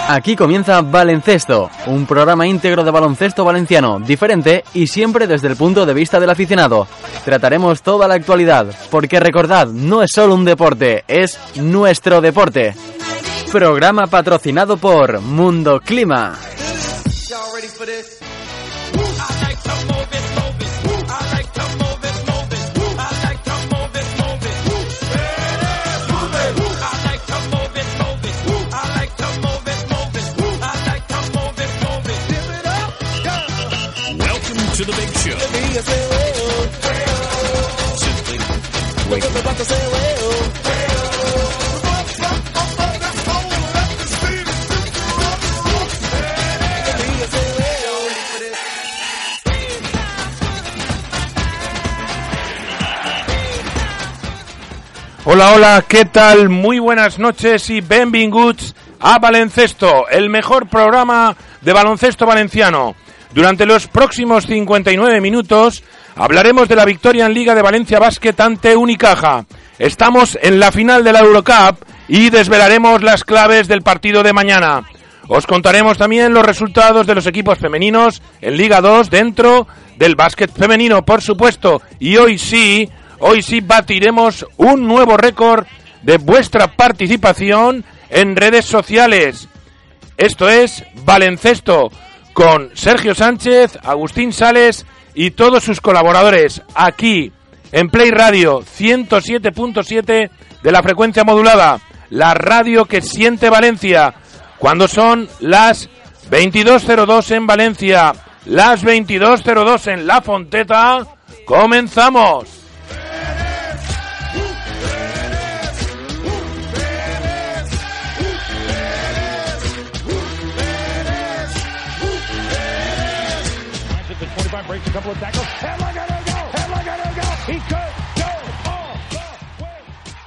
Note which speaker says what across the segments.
Speaker 1: Aquí comienza Baloncesto, un programa íntegro de baloncesto valenciano, diferente y siempre desde el punto de vista del aficionado. Trataremos toda la actualidad, porque recordad, no es solo un deporte, es nuestro deporte. Programa patrocinado por Mundo Clima.
Speaker 2: To the big show.
Speaker 3: Hola, hola, ¿qué tal? Muy buenas noches y benvinguts a Baloncesto, el mejor programa de baloncesto valenciano. Durante los próximos 59 minutos hablaremos de la victoria en Liga de Valencia Basket ante Unicaja. Estamos en la final de la Eurocup y desvelaremos las claves del partido de mañana. Os contaremos también los resultados de los equipos femeninos en Liga 2 dentro del básquet femenino, por supuesto. Y hoy sí batiremos un nuevo récord de vuestra participación en redes sociales. Esto es Baloncesto, con Sergio Sánchez, Agustín Sales y todos sus colaboradores, aquí en Play Radio 107.7 de la frecuencia modulada, la radio que siente Valencia, cuando son las 22:02 en Valencia, las 22:02 en La Fonteta. ¡Comenzamos!
Speaker 2: Breaks a couple of tackles. And look at him go! And look at him go! He could go all the way.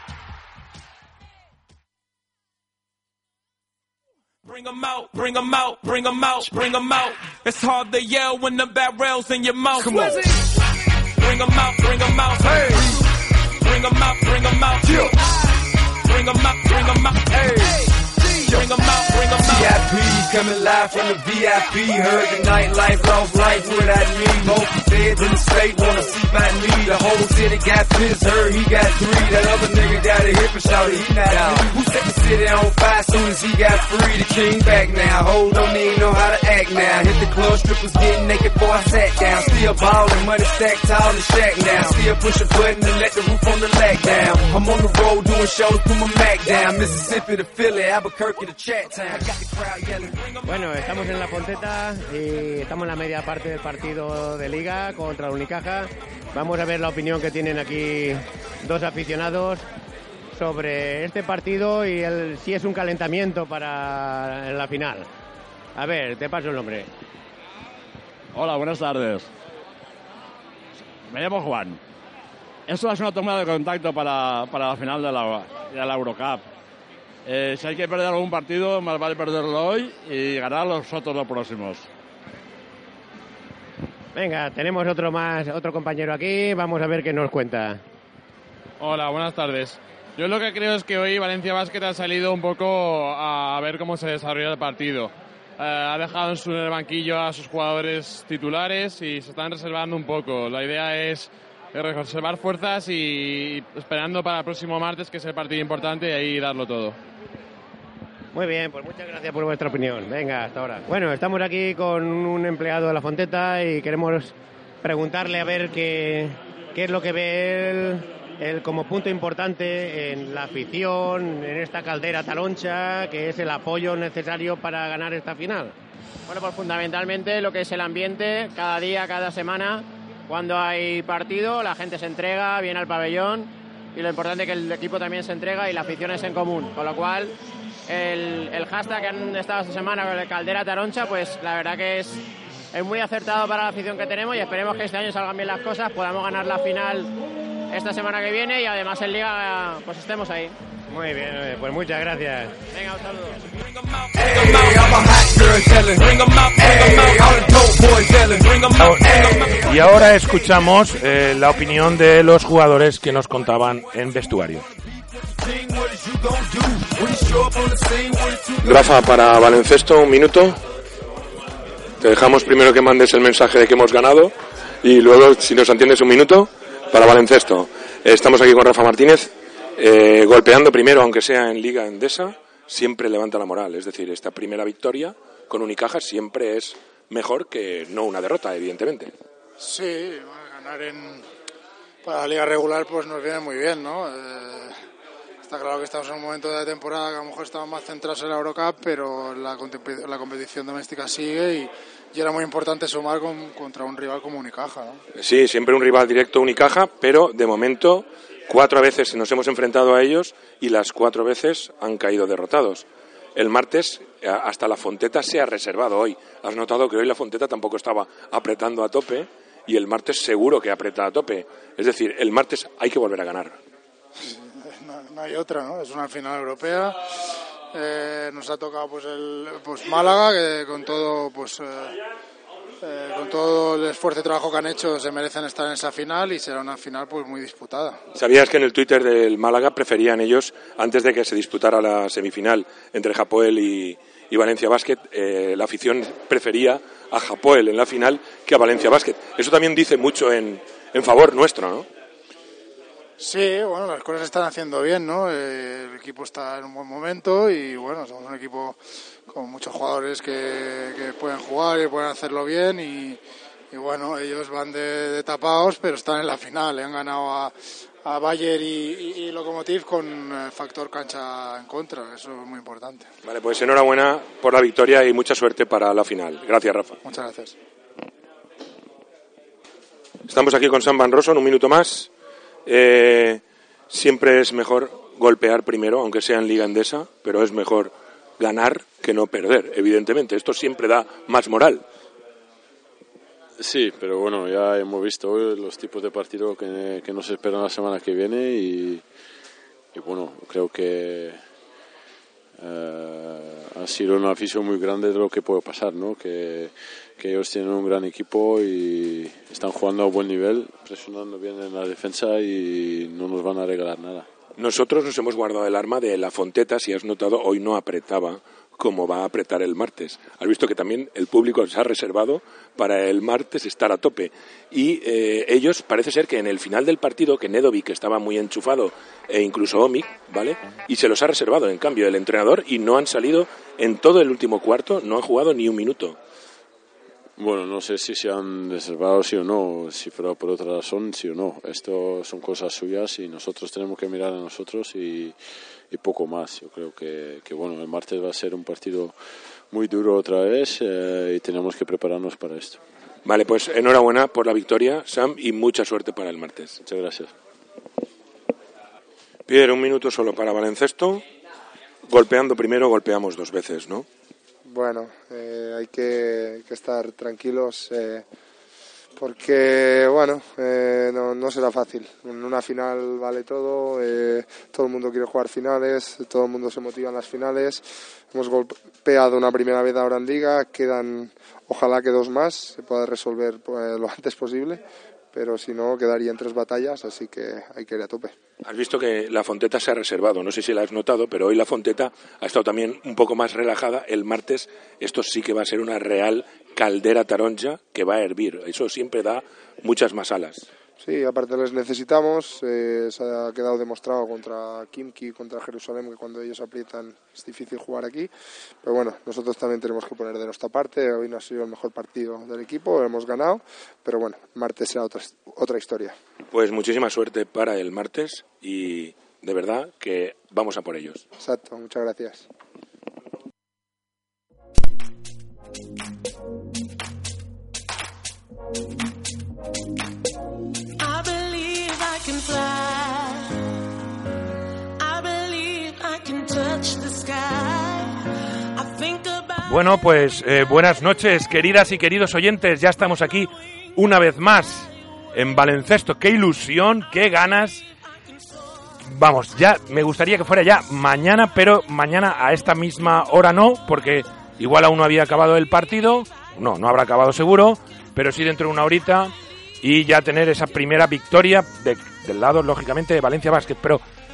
Speaker 4: Bring 'em out, bring 'em out, bring 'em out, bring 'em out. It's hard to yell when the barrel's in your mouth. Come on. Bring 'em out, bring 'em out. Hey. Bring 'em out, bring 'em out. Yeah. Bring 'em out, bring 'em out. Hey. Bring 'em out, bring 'em out.
Speaker 5: VIP coming live from the VIP. Heard the nightlife, lost life without me. Most feds in the state wanna see by me. The whole city got pissed, heard he got 3. That other nigga got a hip and shouted he not out. Who set the city on fire soon as he got free? The king back now, hold on, he ain't know how to act now. Hit the club, strippers getting naked before I sat down. Still ballin', money stacked tall in Shack now. Still push a button and let the roof on the lag down. I'm on the road doing shows, put my Mac down. Mississippi to Philly, Albuquerque to Chattown. I got the crowd yelling.
Speaker 6: Bueno, estamos en La Fonteta y estamos en la media parte del partido de Liga contra el Unicaja. Vamos a ver la opinión que tienen aquí dos aficionados sobre este partido y si es un calentamiento para la final. A ver, te paso el nombre.
Speaker 7: Hola, buenas tardes. Me llamo Juan. Esto es una toma de contacto para la final de la Eurocup. Si hay que perder algún partido, más vale perderlo hoy y ganar los otros los próximos.
Speaker 6: Venga, tenemos otro compañero aquí, vamos a ver qué nos cuenta.
Speaker 8: Hola, buenas tardes. Yo lo que creo es que hoy Valencia Basket ha salido un poco a ver cómo se desarrolla el partido. Ha dejado en el banquillo a sus jugadores titulares y se están reservando un poco. La idea es reservar fuerzas y esperando para el próximo martes, que es el partido importante, y ahí darlo todo.
Speaker 6: Muy bien, pues muchas gracias por vuestra opinión. Venga, hasta ahora. Bueno, estamos aquí con un empleado de La Fonteta y queremos preguntarle a ver qué es lo que ve él como punto importante en la afición, en esta caldera taloncha, que es el apoyo necesario para ganar esta final.
Speaker 9: Bueno, pues fundamentalmente lo que es el ambiente, cada día, cada semana, cuando hay partido, la gente se entrega, viene al pabellón y lo importante es que el equipo también se entrega y la afición es en común, con lo cual el hashtag que han estado esta semana con el Caldera Taroncha, pues la verdad que es muy acertado para la afición que tenemos y esperemos que este año salgan bien las cosas, podamos ganar la final esta semana que viene y además en Liga pues estemos ahí.
Speaker 6: Muy bien, pues muchas gracias.
Speaker 9: Venga, un saludo.
Speaker 3: Y ahora escuchamos la opinión de los jugadores que nos contaban en vestuario. Rafa, para baloncesto, un minuto. Te dejamos primero que mandes el mensaje de que hemos ganado y luego, si nos entiendes, un minuto para baloncesto. Estamos aquí con Rafa Martínez, golpeando primero, aunque sea en Liga Endesa, siempre levanta la moral. Es decir, esta primera victoria con Unicaja siempre es mejor que no una derrota, evidentemente.
Speaker 10: Sí, ganar para la liga regular pues nos viene muy bien, ¿no? Está claro que estamos en un momento de la temporada que a lo mejor estamos más centrados en la Eurocup, pero la competición doméstica sigue y era muy importante sumar contra un rival como Unicaja, ¿no?
Speaker 3: Sí, siempre un rival directo Unicaja, pero de momento 4 veces nos hemos enfrentado a ellos y las 4 veces han caído derrotados. El martes hasta la Fonteta se ha reservado hoy. Has notado que hoy la Fonteta tampoco estaba apretando a tope y el martes seguro que aprieta a tope. Es decir, el martes hay que volver a ganar.
Speaker 10: No hay otra, ¿no? Es una final europea. Nos ha tocado pues Málaga, que con todo el esfuerzo y trabajo que han hecho se merecen estar en esa final y será una final pues muy disputada.
Speaker 3: ¿Sabías que en el Twitter del Málaga preferían ellos, antes de que se disputara la semifinal entre Hapoel y Valencia Basket, la afición prefería a Hapoel en la final que a Valencia Basket? Eso también dice mucho en favor nuestro, ¿no?
Speaker 10: Sí, bueno, las cosas se están haciendo bien, ¿no? El equipo está en un buen momento y bueno, somos un equipo con muchos jugadores que pueden jugar y pueden hacerlo bien y bueno, ellos van de tapados, pero están en la final. Han ganado a Bayer y Lokomotiv con factor cancha en contra, eso es muy importante.
Speaker 3: Vale, pues enhorabuena por la victoria y mucha suerte para la final. Gracias, Rafa.
Speaker 10: Muchas gracias.
Speaker 3: Estamos aquí con Sam Van Rossum, un minuto más. Siempre es mejor golpear primero, aunque sea en Liga Endesa, pero es mejor ganar que no perder, evidentemente. Esto siempre da más moral.
Speaker 11: Sí, pero bueno, ya hemos visto hoy los tipos de partido que nos esperan la semana que viene y bueno, creo que ha sido una afición muy grande de lo que puede pasar, ¿no? Que ellos tienen un gran equipo y están jugando a buen nivel, presionando bien en la defensa y no nos van a regalar nada.
Speaker 3: Nosotros nos hemos guardado el arma de la Fonteta, si has notado, hoy no apretaba como va a apretar el martes. Has visto que también el público se ha reservado para el martes estar a tope. Y ellos, parece ser que en el final del partido, que Nedovic estaba muy enchufado, e incluso Omic, ¿vale? Y se los ha reservado, en cambio, el entrenador, y no han salido en todo el último cuarto, no han jugado ni un minuto.
Speaker 11: Bueno, no sé si se han reservado sí o no, si fuera por otra razón sí o no. Esto son cosas suyas y nosotros tenemos que mirar a nosotros y poco más. Yo creo que bueno, el martes va a ser un partido muy duro otra vez y tenemos que prepararnos para esto.
Speaker 3: Vale, pues enhorabuena por la victoria, Sam, y mucha suerte para el martes.
Speaker 11: Muchas gracias.
Speaker 3: Pierre, un minuto solo para baloncesto. Golpeando primero, golpeamos 2 veces, ¿no?
Speaker 12: Bueno, hay que estar tranquilos porque, bueno, no será fácil. En una final vale todo, todo el mundo quiere jugar finales, todo el mundo se motiva en las finales. Hemos golpeado una primera vez ahora en Liga, quedan ojalá que 2 más, se pueda resolver lo antes posible, pero si no quedarían 3 batallas, así que hay que ir a tope.
Speaker 3: Has visto que la Fonteta se ha reservado, no sé si la has notado, pero hoy la Fonteta ha estado también un poco más relajada. El martes esto sí que va a ser una real caldera taronja que va a hervir, eso siempre da muchas más alas.
Speaker 12: Sí, aparte les necesitamos, se ha quedado demostrado contra Khimki, contra Jerusalén, que cuando ellos aprietan es difícil jugar aquí, pero bueno, nosotros también tenemos que poner de nuestra parte. Hoy no ha sido el mejor partido del equipo, hemos ganado, pero bueno, martes será otra historia.
Speaker 3: Pues muchísima suerte para el martes y de verdad que vamos a por ellos.
Speaker 12: Exacto, muchas gracias.
Speaker 3: Bueno, pues buenas noches, queridas y queridos oyentes. Ya estamos aquí una vez más en baloncesto. ¡Qué ilusión, qué ganas! Vamos, ya me gustaría que fuera ya mañana, pero mañana a esta misma hora no, porque igual aún no había acabado el partido. No habrá acabado seguro, pero sí dentro de una horita y ya tener esa primera victoria del lado, lógicamente, de Valencia Basket. Pero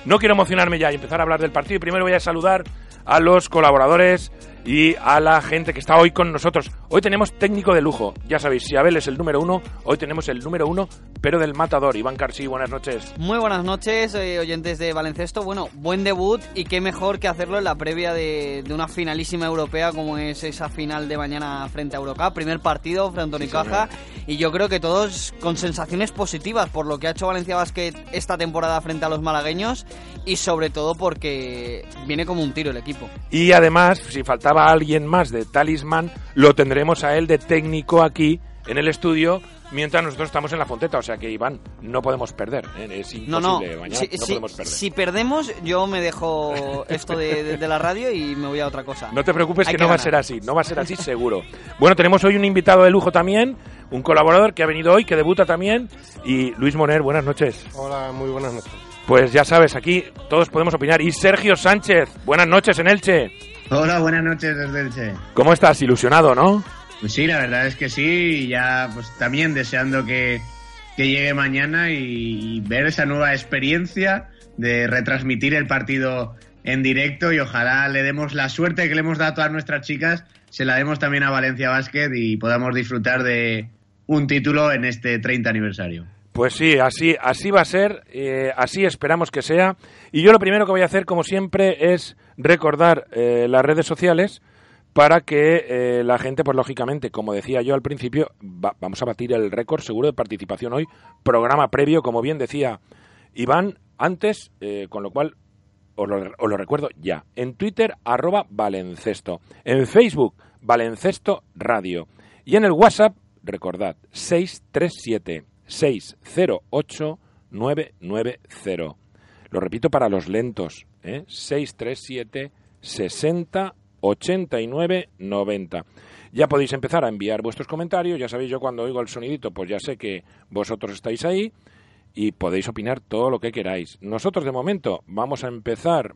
Speaker 3: no quiero emocionarme ya y empezar a hablar del partido. Primero voy a saludar a los colaboradores y a la gente que está hoy con nosotros. Hoy tenemos técnico de lujo. Ya sabéis, si Abel es el número 1, hoy tenemos el número 1, pero del matador. Iván Carsí, buenas noches.
Speaker 13: Muy buenas noches, oyentes de Baloncesto. Bueno, buen debut y qué mejor que hacerlo en la previa de una finalísima europea como es esa final de mañana frente a Eurocup. Primer partido frente a Unicaja y yo creo que todos con sensaciones positivas por lo que ha hecho Valencia Basket esta temporada frente a los malagueños y sobre todo porque viene como un tiro el equipo.
Speaker 3: Y además, si faltaba alguien más de talismán, lo tendremos a él de técnico aquí en el estudio mientras nosotros estamos en la Fonteta. O sea que, Iván, no podemos perder, ¿eh? Es imposible.
Speaker 13: No,
Speaker 3: mañana no podemos perder.
Speaker 13: Si perdemos, yo me dejo esto de la radio y me voy a otra cosa.
Speaker 3: No te preocupes, que no va a ser así. No va a ser así seguro. Bueno, tenemos hoy un invitado de lujo también, un colaborador que ha venido hoy, que debuta también. Y Luis Moner, buenas noches.
Speaker 14: Hola, muy buenas noches.
Speaker 3: Pues ya sabes, aquí todos podemos opinar. Y Sergio Sánchez, buenas noches en Elche.
Speaker 15: Hola, buenas noches desde Elche.
Speaker 3: ¿Cómo estás? Ilusionado, ¿no?
Speaker 15: Pues sí, la verdad es que sí, y ya pues también deseando que llegue mañana y ver esa nueva experiencia de retransmitir el partido en directo y ojalá le demos la suerte que le hemos dado a todas nuestras chicas, se la demos también a Valencia Basket y podamos disfrutar de un título en este 30 aniversario.
Speaker 3: Pues sí, así va a ser, así esperamos que sea. Y yo lo primero que voy a hacer, como siempre, es recordar las redes sociales para que la gente, pues lógicamente, como decía yo al principio, vamos a batir el récord seguro de participación hoy. Programa previo, como bien decía Iván antes, con lo cual os lo recuerdo ya. En Twitter, @Balencesto. En Facebook, Balencesto Radio. Y en el WhatsApp, recordad, 637-608-990. Lo repito para los lentos, 637-60-89-90. Ya podéis empezar a enviar vuestros comentarios. Ya sabéis, yo cuando oigo el sonidito, pues ya sé que vosotros estáis ahí y podéis opinar todo lo que queráis. Nosotros, de momento, vamos a empezar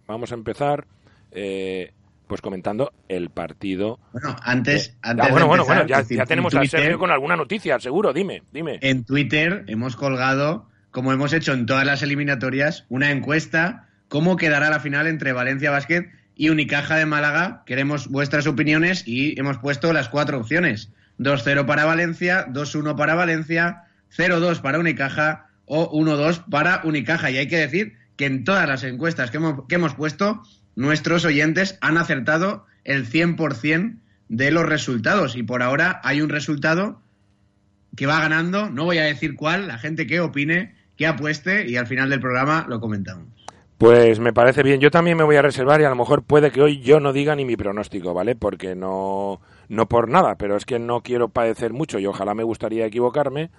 Speaker 3: pues comentando el partido.
Speaker 15: Bueno, antes
Speaker 3: bueno, ya tenemos a Sergio con alguna noticia, seguro, dime.
Speaker 15: En Twitter hemos colgado, como hemos hecho en todas las eliminatorias, una encuesta, cómo quedará la final entre Valencia Basket y Unicaja de Málaga. Queremos vuestras opiniones y hemos puesto las 4 opciones. 2-0 para Valencia, 2-1 para Valencia, 0-2 para Unicaja o 1-2 para Unicaja. Y hay que decir que en todas las encuestas que hemos puesto, nuestros oyentes han acertado el 100% de los resultados y por ahora hay un resultado que va ganando, no voy a decir cuál, la gente que opine, que apueste y al final del programa lo comentamos.
Speaker 3: Pues me parece bien, yo también me voy a reservar y a lo mejor puede que hoy yo no diga ni mi pronóstico, ¿vale? Porque no por nada, pero es que no quiero padecer mucho y ojalá me gustaría equivocarme.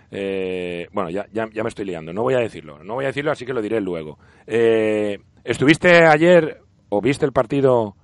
Speaker 3: Bueno, ya me estoy liando, no voy a decirlo, así que lo diré luego. ¿Estuviste ayer o viste el partido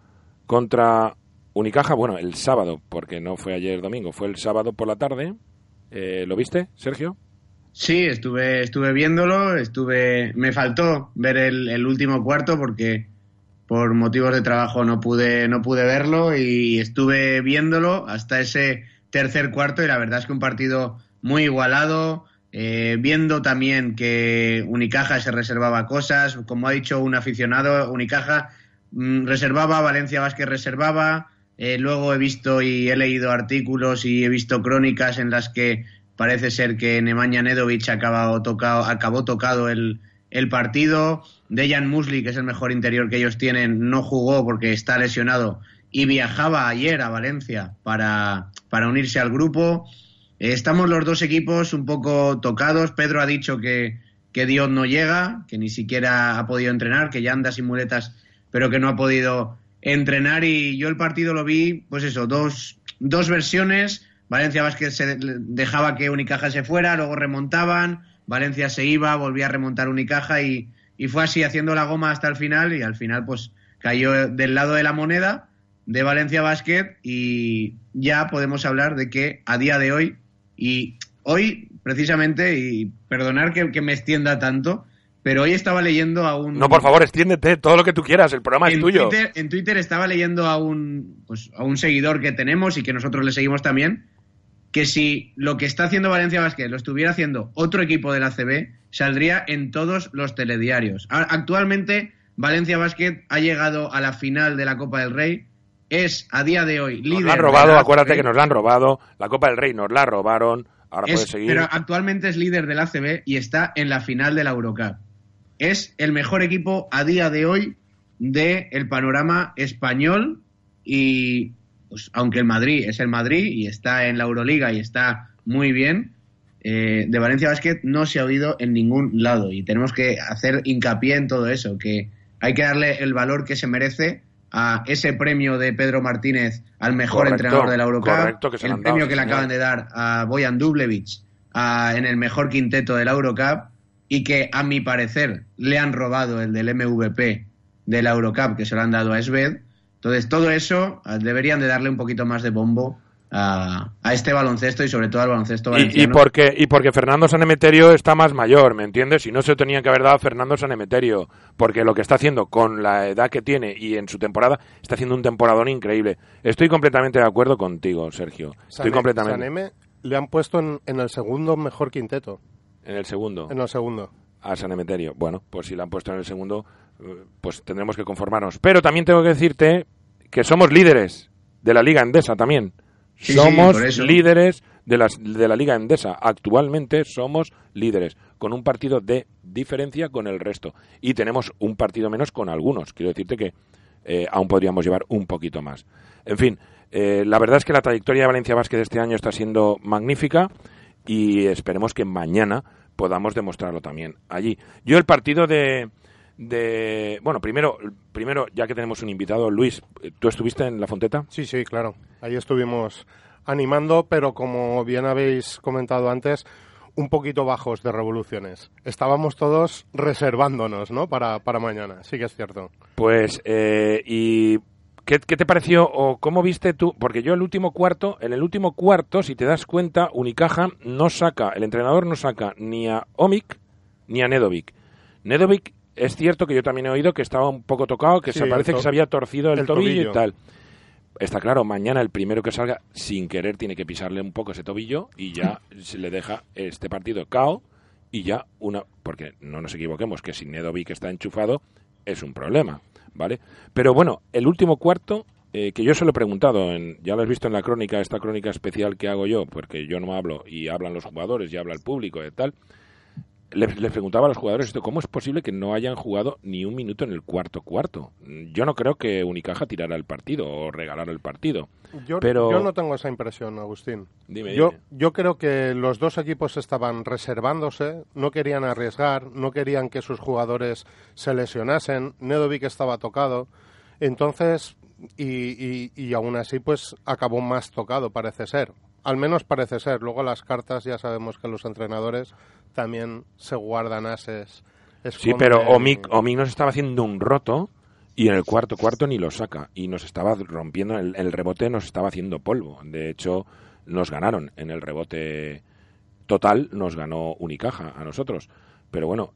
Speaker 3: contra Unicaja? Bueno, el sábado, porque no fue ayer domingo, fue el sábado por la tarde. ¿Lo viste, Sergio?
Speaker 15: Sí, estuve viéndolo, me faltó ver el último cuarto porque por motivos de trabajo no pude verlo y estuve viéndolo hasta ese tercer cuarto y la verdad es que un partido muy igualado, viendo también que Unicaja se reservaba cosas, como ha dicho un aficionado, Unicaja reservaba, Valencia Basket reservaba, luego he visto y he leído artículos y he visto crónicas en las que parece ser que Nemanja Nedovic acabó tocado el partido, Dejan Musli, que es el mejor interior que ellos tienen, no jugó porque está lesionado y viajaba ayer a Valencia para unirse al grupo. Estamos los dos equipos un poco tocados. Pedro ha dicho que Diop no llega, que ni siquiera ha podido entrenar, que ya anda sin muletas, pero que no ha podido entrenar. Y yo el partido lo vi, pues eso, dos versiones. Valencia Basket dejaba que Unicaja se fuera, luego remontaban, Valencia se iba, volvía a remontar Unicaja y fue así haciendo la goma hasta el final y al final pues cayó del lado de la moneda de Valencia Basket y ya podemos hablar de que a día de hoy y hoy precisamente, y perdonar que me extienda tanto, pero hoy estaba leyendo a un...
Speaker 3: No, por favor, extiéndete todo lo que tú quieras, el programa es tuyo.
Speaker 15: En Twitter estaba leyendo a un seguidor que tenemos y que nosotros le seguimos también, que si lo que está haciendo Valencia Basket lo estuviera haciendo otro equipo del ACB, saldría en todos los telediarios. Actualmente Valencia Basket ha llegado a la final de la Copa del Rey, es a día de hoy líder.
Speaker 3: Nos la han robado, acuérdate que nos la han robado, la Copa del Rey nos la robaron, ahora puedes seguir.
Speaker 15: Pero actualmente es líder del ACB y está en la final de la Eurocup. Es el mejor equipo a día de hoy del panorama español y pues, aunque el Madrid es el Madrid y está en la Euroliga y está muy bien, de Valencia Basket no se ha oído en ningún lado y tenemos que hacer hincapié en todo eso, que hay que darle el valor que se merece a ese premio de Pedro Martínez al mejor entrenador de la Eurocup, el premio que le acaban de dar a Bojan Dublevic en el mejor quinteto de la Eurocup y que a mi parecer le han robado el del MVP de la Eurocup, que se lo han dado a Sved. Entonces todo eso deberían de darle un poquito más de bombo a este baloncesto y sobre todo al baloncesto valenciano.
Speaker 3: Y porque Fernando Sanemeterio está más mayor, ¿me entiendes? Y no se tenía que haber dado a Fernando Sanemeterio, porque lo que está haciendo con la edad que tiene y en su temporada, está haciendo un temporadón increíble. Estoy completamente de acuerdo contigo, Sergio.
Speaker 14: Saneme le han puesto en el segundo mejor quinteto.
Speaker 3: ¿En el segundo?
Speaker 14: En el segundo.
Speaker 3: A Sanemeterio. Bueno, pues si la han puesto en el segundo, pues tendremos que conformarnos. Pero también tengo que decirte que somos líderes de la Liga Endesa también.
Speaker 15: Sí,
Speaker 3: somos líderes de la Liga Endesa. Actualmente somos líderes, con un partido de diferencia con el resto. Y tenemos un partido menos con algunos. Quiero decirte que aún podríamos llevar un poquito más. En fin, la verdad es que la trayectoria de Valencia Basket este año está siendo magnífica y esperemos que mañana podamos demostrarlo también allí. Yo el partido bueno, primero, ya que tenemos un invitado, Luis, ¿tú estuviste en La Fonteta?
Speaker 14: Sí, claro. Ahí estuvimos animando, pero como bien habéis comentado antes, un poquito bajos de revoluciones. Estábamos todos reservándonos, ¿no? Para mañana, sí que es cierto.
Speaker 3: Pues, ¿y qué te pareció o cómo viste tú? Porque yo en el último cuarto, si te das cuenta, Unicaja el entrenador no saca ni a Omic ni a Nedovic. Nedovic, es cierto que yo también he oído que estaba un poco tocado, que parece que se había torcido el tobillo y tal. Está claro, mañana el primero que salga, sin querer, tiene que pisarle un poco ese tobillo y ya se le deja este partido KO y ya porque no nos equivoquemos, que si Nedovic está enchufado es un problema, ¿vale? Pero bueno, el último cuarto, que yo se lo he preguntado, ya lo has visto en la crónica, esta crónica especial que hago yo, porque yo no hablo y hablan los jugadores y habla el público y tal. Les preguntaba a los jugadores ¿cómo es posible que no hayan jugado ni un minuto en el cuarto? Yo no creo que Unicaja tirara el partido o regalara el partido.
Speaker 14: Yo no tengo esa impresión, Agustín.
Speaker 3: Dime.
Speaker 14: Yo creo que los dos equipos estaban reservándose, no querían arriesgar, no querían que sus jugadores se lesionasen. Nedovic estaba tocado, entonces, y aún así pues acabó más tocado, parece ser. Al menos parece ser. Luego las cartas ya sabemos que los entrenadores también se guardan ases.
Speaker 3: Sí, pero Omic nos estaba haciendo un roto y en el cuarto ni lo saca. Y nos estaba rompiendo, el rebote nos estaba haciendo polvo. De hecho, nos ganaron en el rebote total, nos ganó Unicaja a nosotros. Pero bueno,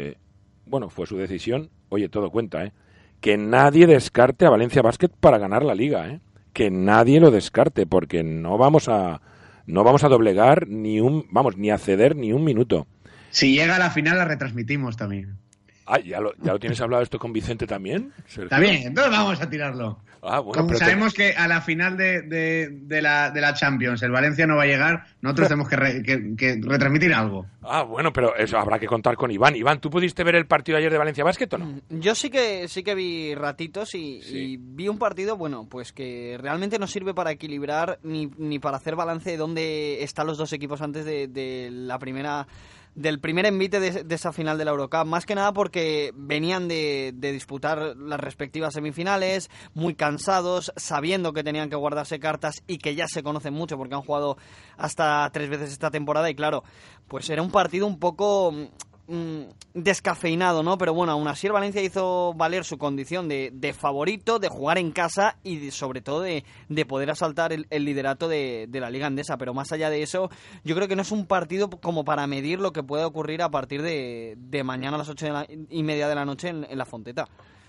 Speaker 3: fue su decisión. Oye, todo cuenta, que nadie descarte a Valencia Basket para ganar la Liga, que nadie lo descarte, porque no vamos a doblegar ni a ceder ni un minuto.
Speaker 15: Si llega a la final la retransmitimos también.
Speaker 3: Ah, ¿ya lo tienes hablado esto con Vicente también, Sergio?
Speaker 15: También, entonces vamos a tirarlo.
Speaker 3: Bueno,
Speaker 15: como sabemos que a la final de la Champions el Valencia no va a llegar, nosotros tenemos que retransmitir algo.
Speaker 3: Bueno, pero eso habrá que contar con Iván. Iván, ¿tú pudiste ver el partido ayer de Valencia Basket o no?
Speaker 13: Yo sí que vi ratitos y vi un partido, pues que realmente no sirve para equilibrar ni para hacer balance de dónde están los dos equipos antes de la primera... del primer envite de esa final de la Eurocup, más que nada porque venían de disputar las respectivas semifinales, muy cansados, sabiendo que tenían que guardarse cartas y que ya se conocen mucho porque han jugado hasta 3 veces esta temporada y claro, pues era un partido un poco descafeinado, ¿no? Pero bueno, aún así el Valencia hizo valer su condición de favorito, de jugar en casa y sobre todo de poder asaltar el liderato de la Liga Endesa, pero más allá de eso, yo creo que no es un partido como para medir lo que puede ocurrir a partir de mañana a las 8:30 de la noche en La Fonteta.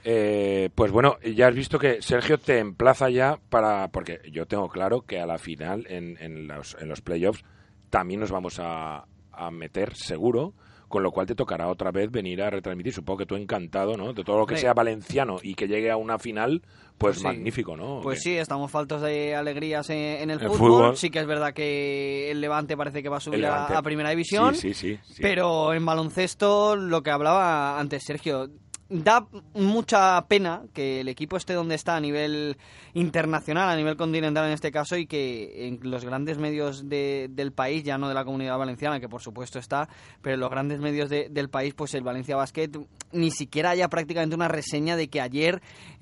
Speaker 3: Pues bueno, ya has visto que Sergio te emplaza ya porque yo tengo claro que a la final, en los playoffs, también nos vamos a meter seguro, con lo cual te tocará otra vez venir a retransmitir. Supongo que tú encantado, ¿no? De todo lo que sea valenciano y que llegue a una final, pues sí, magnífico, ¿no?
Speaker 13: Pues sí, estamos faltos de alegrías en el fútbol. Sí que es verdad que el Levante parece que va a subir a Primera División.
Speaker 3: Sí.
Speaker 13: Pero en baloncesto, lo que hablaba antes Sergio, da mucha pena que el equipo esté donde está a nivel internacional, a nivel continental en este caso, y que en los grandes medios del país, ya no de la Comunidad Valenciana, que por supuesto está, pero en los grandes medios del país, pues el Valencia Basket ni siquiera haya prácticamente una reseña de que ayer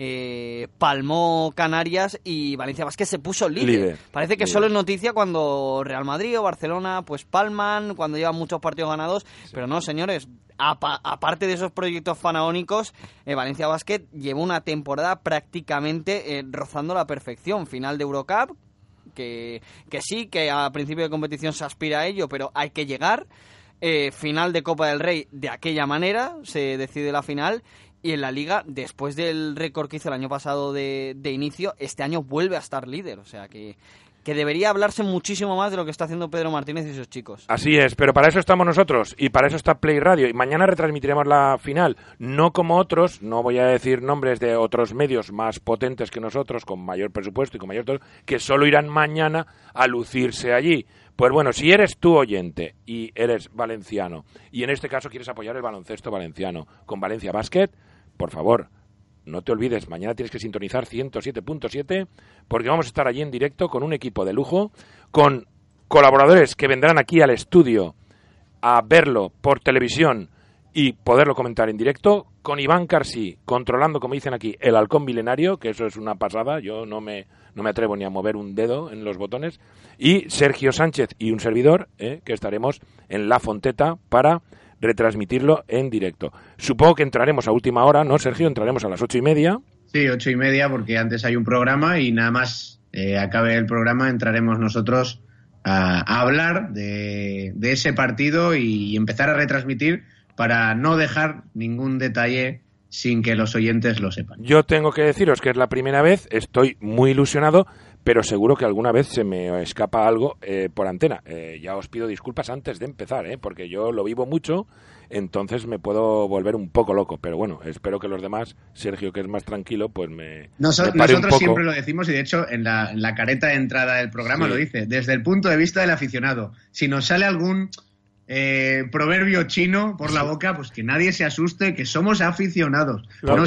Speaker 13: palmó Canarias y Valencia Basket se puso líder. Parece que solo es noticia cuando Real Madrid o Barcelona pues palman, cuando llevan muchos partidos ganados, pero no, señores. Aparte de esos proyectos faraónicos, Valencia Basket llevó una temporada prácticamente rozando la perfección. Final de Eurocup, que sí, que a principio de competición se aspira a ello, pero hay que llegar. Final de Copa del Rey, de aquella manera se decide la final. Y en la Liga, después del récord que hizo el año pasado de inicio, este año vuelve a estar líder. O sea que debería hablarse muchísimo más de lo que está haciendo Pedro Martínez y sus chicos.
Speaker 3: Así es, pero para eso estamos nosotros y para eso está Play Radio. Y mañana retransmitiremos la final, no como otros, no voy a decir nombres de otros medios más potentes que nosotros, con mayor presupuesto y con mayor todo, que solo irán mañana a lucirse allí. Pues bueno, si eres tú oyente y eres valenciano y en este caso quieres apoyar el baloncesto valenciano con Valencia Basket, por favor, no te olvides, mañana tienes que sintonizar 107.7 porque vamos a estar allí en directo con un equipo de lujo, con colaboradores que vendrán aquí al estudio a verlo por televisión y poderlo comentar en directo, con Iván Carsí controlando, como dicen aquí, el halcón milenario, que eso es una pasada, yo no me atrevo ni a mover un dedo en los botones, y Sergio Sánchez y un servidor, que estaremos en La Fonteta para retransmitirlo en directo. Supongo que entraremos a última hora, ¿no, Sergio? Entraremos a las 8:30.
Speaker 15: Sí, 8:30, porque antes hay un programa y nada más acabe el programa entraremos nosotros a hablar de ese partido y empezar a retransmitir para no dejar ningún detalle sin que los oyentes lo sepan.
Speaker 3: Yo tengo que deciros que es la primera vez, estoy muy ilusionado, pero seguro que alguna vez se me escapa algo por antena. Ya os pido disculpas antes de empezar, porque yo lo vivo mucho, entonces me puedo volver un poco loco. Pero bueno, espero que los demás, Sergio, que es más tranquilo, pues me
Speaker 15: nosotros
Speaker 3: un poco.
Speaker 15: Siempre lo decimos y de hecho en la careta de entrada del programa lo dice, desde el punto de vista del aficionado. Si nos sale algún proverbio chino por la boca, pues que nadie se asuste, que somos aficionados. No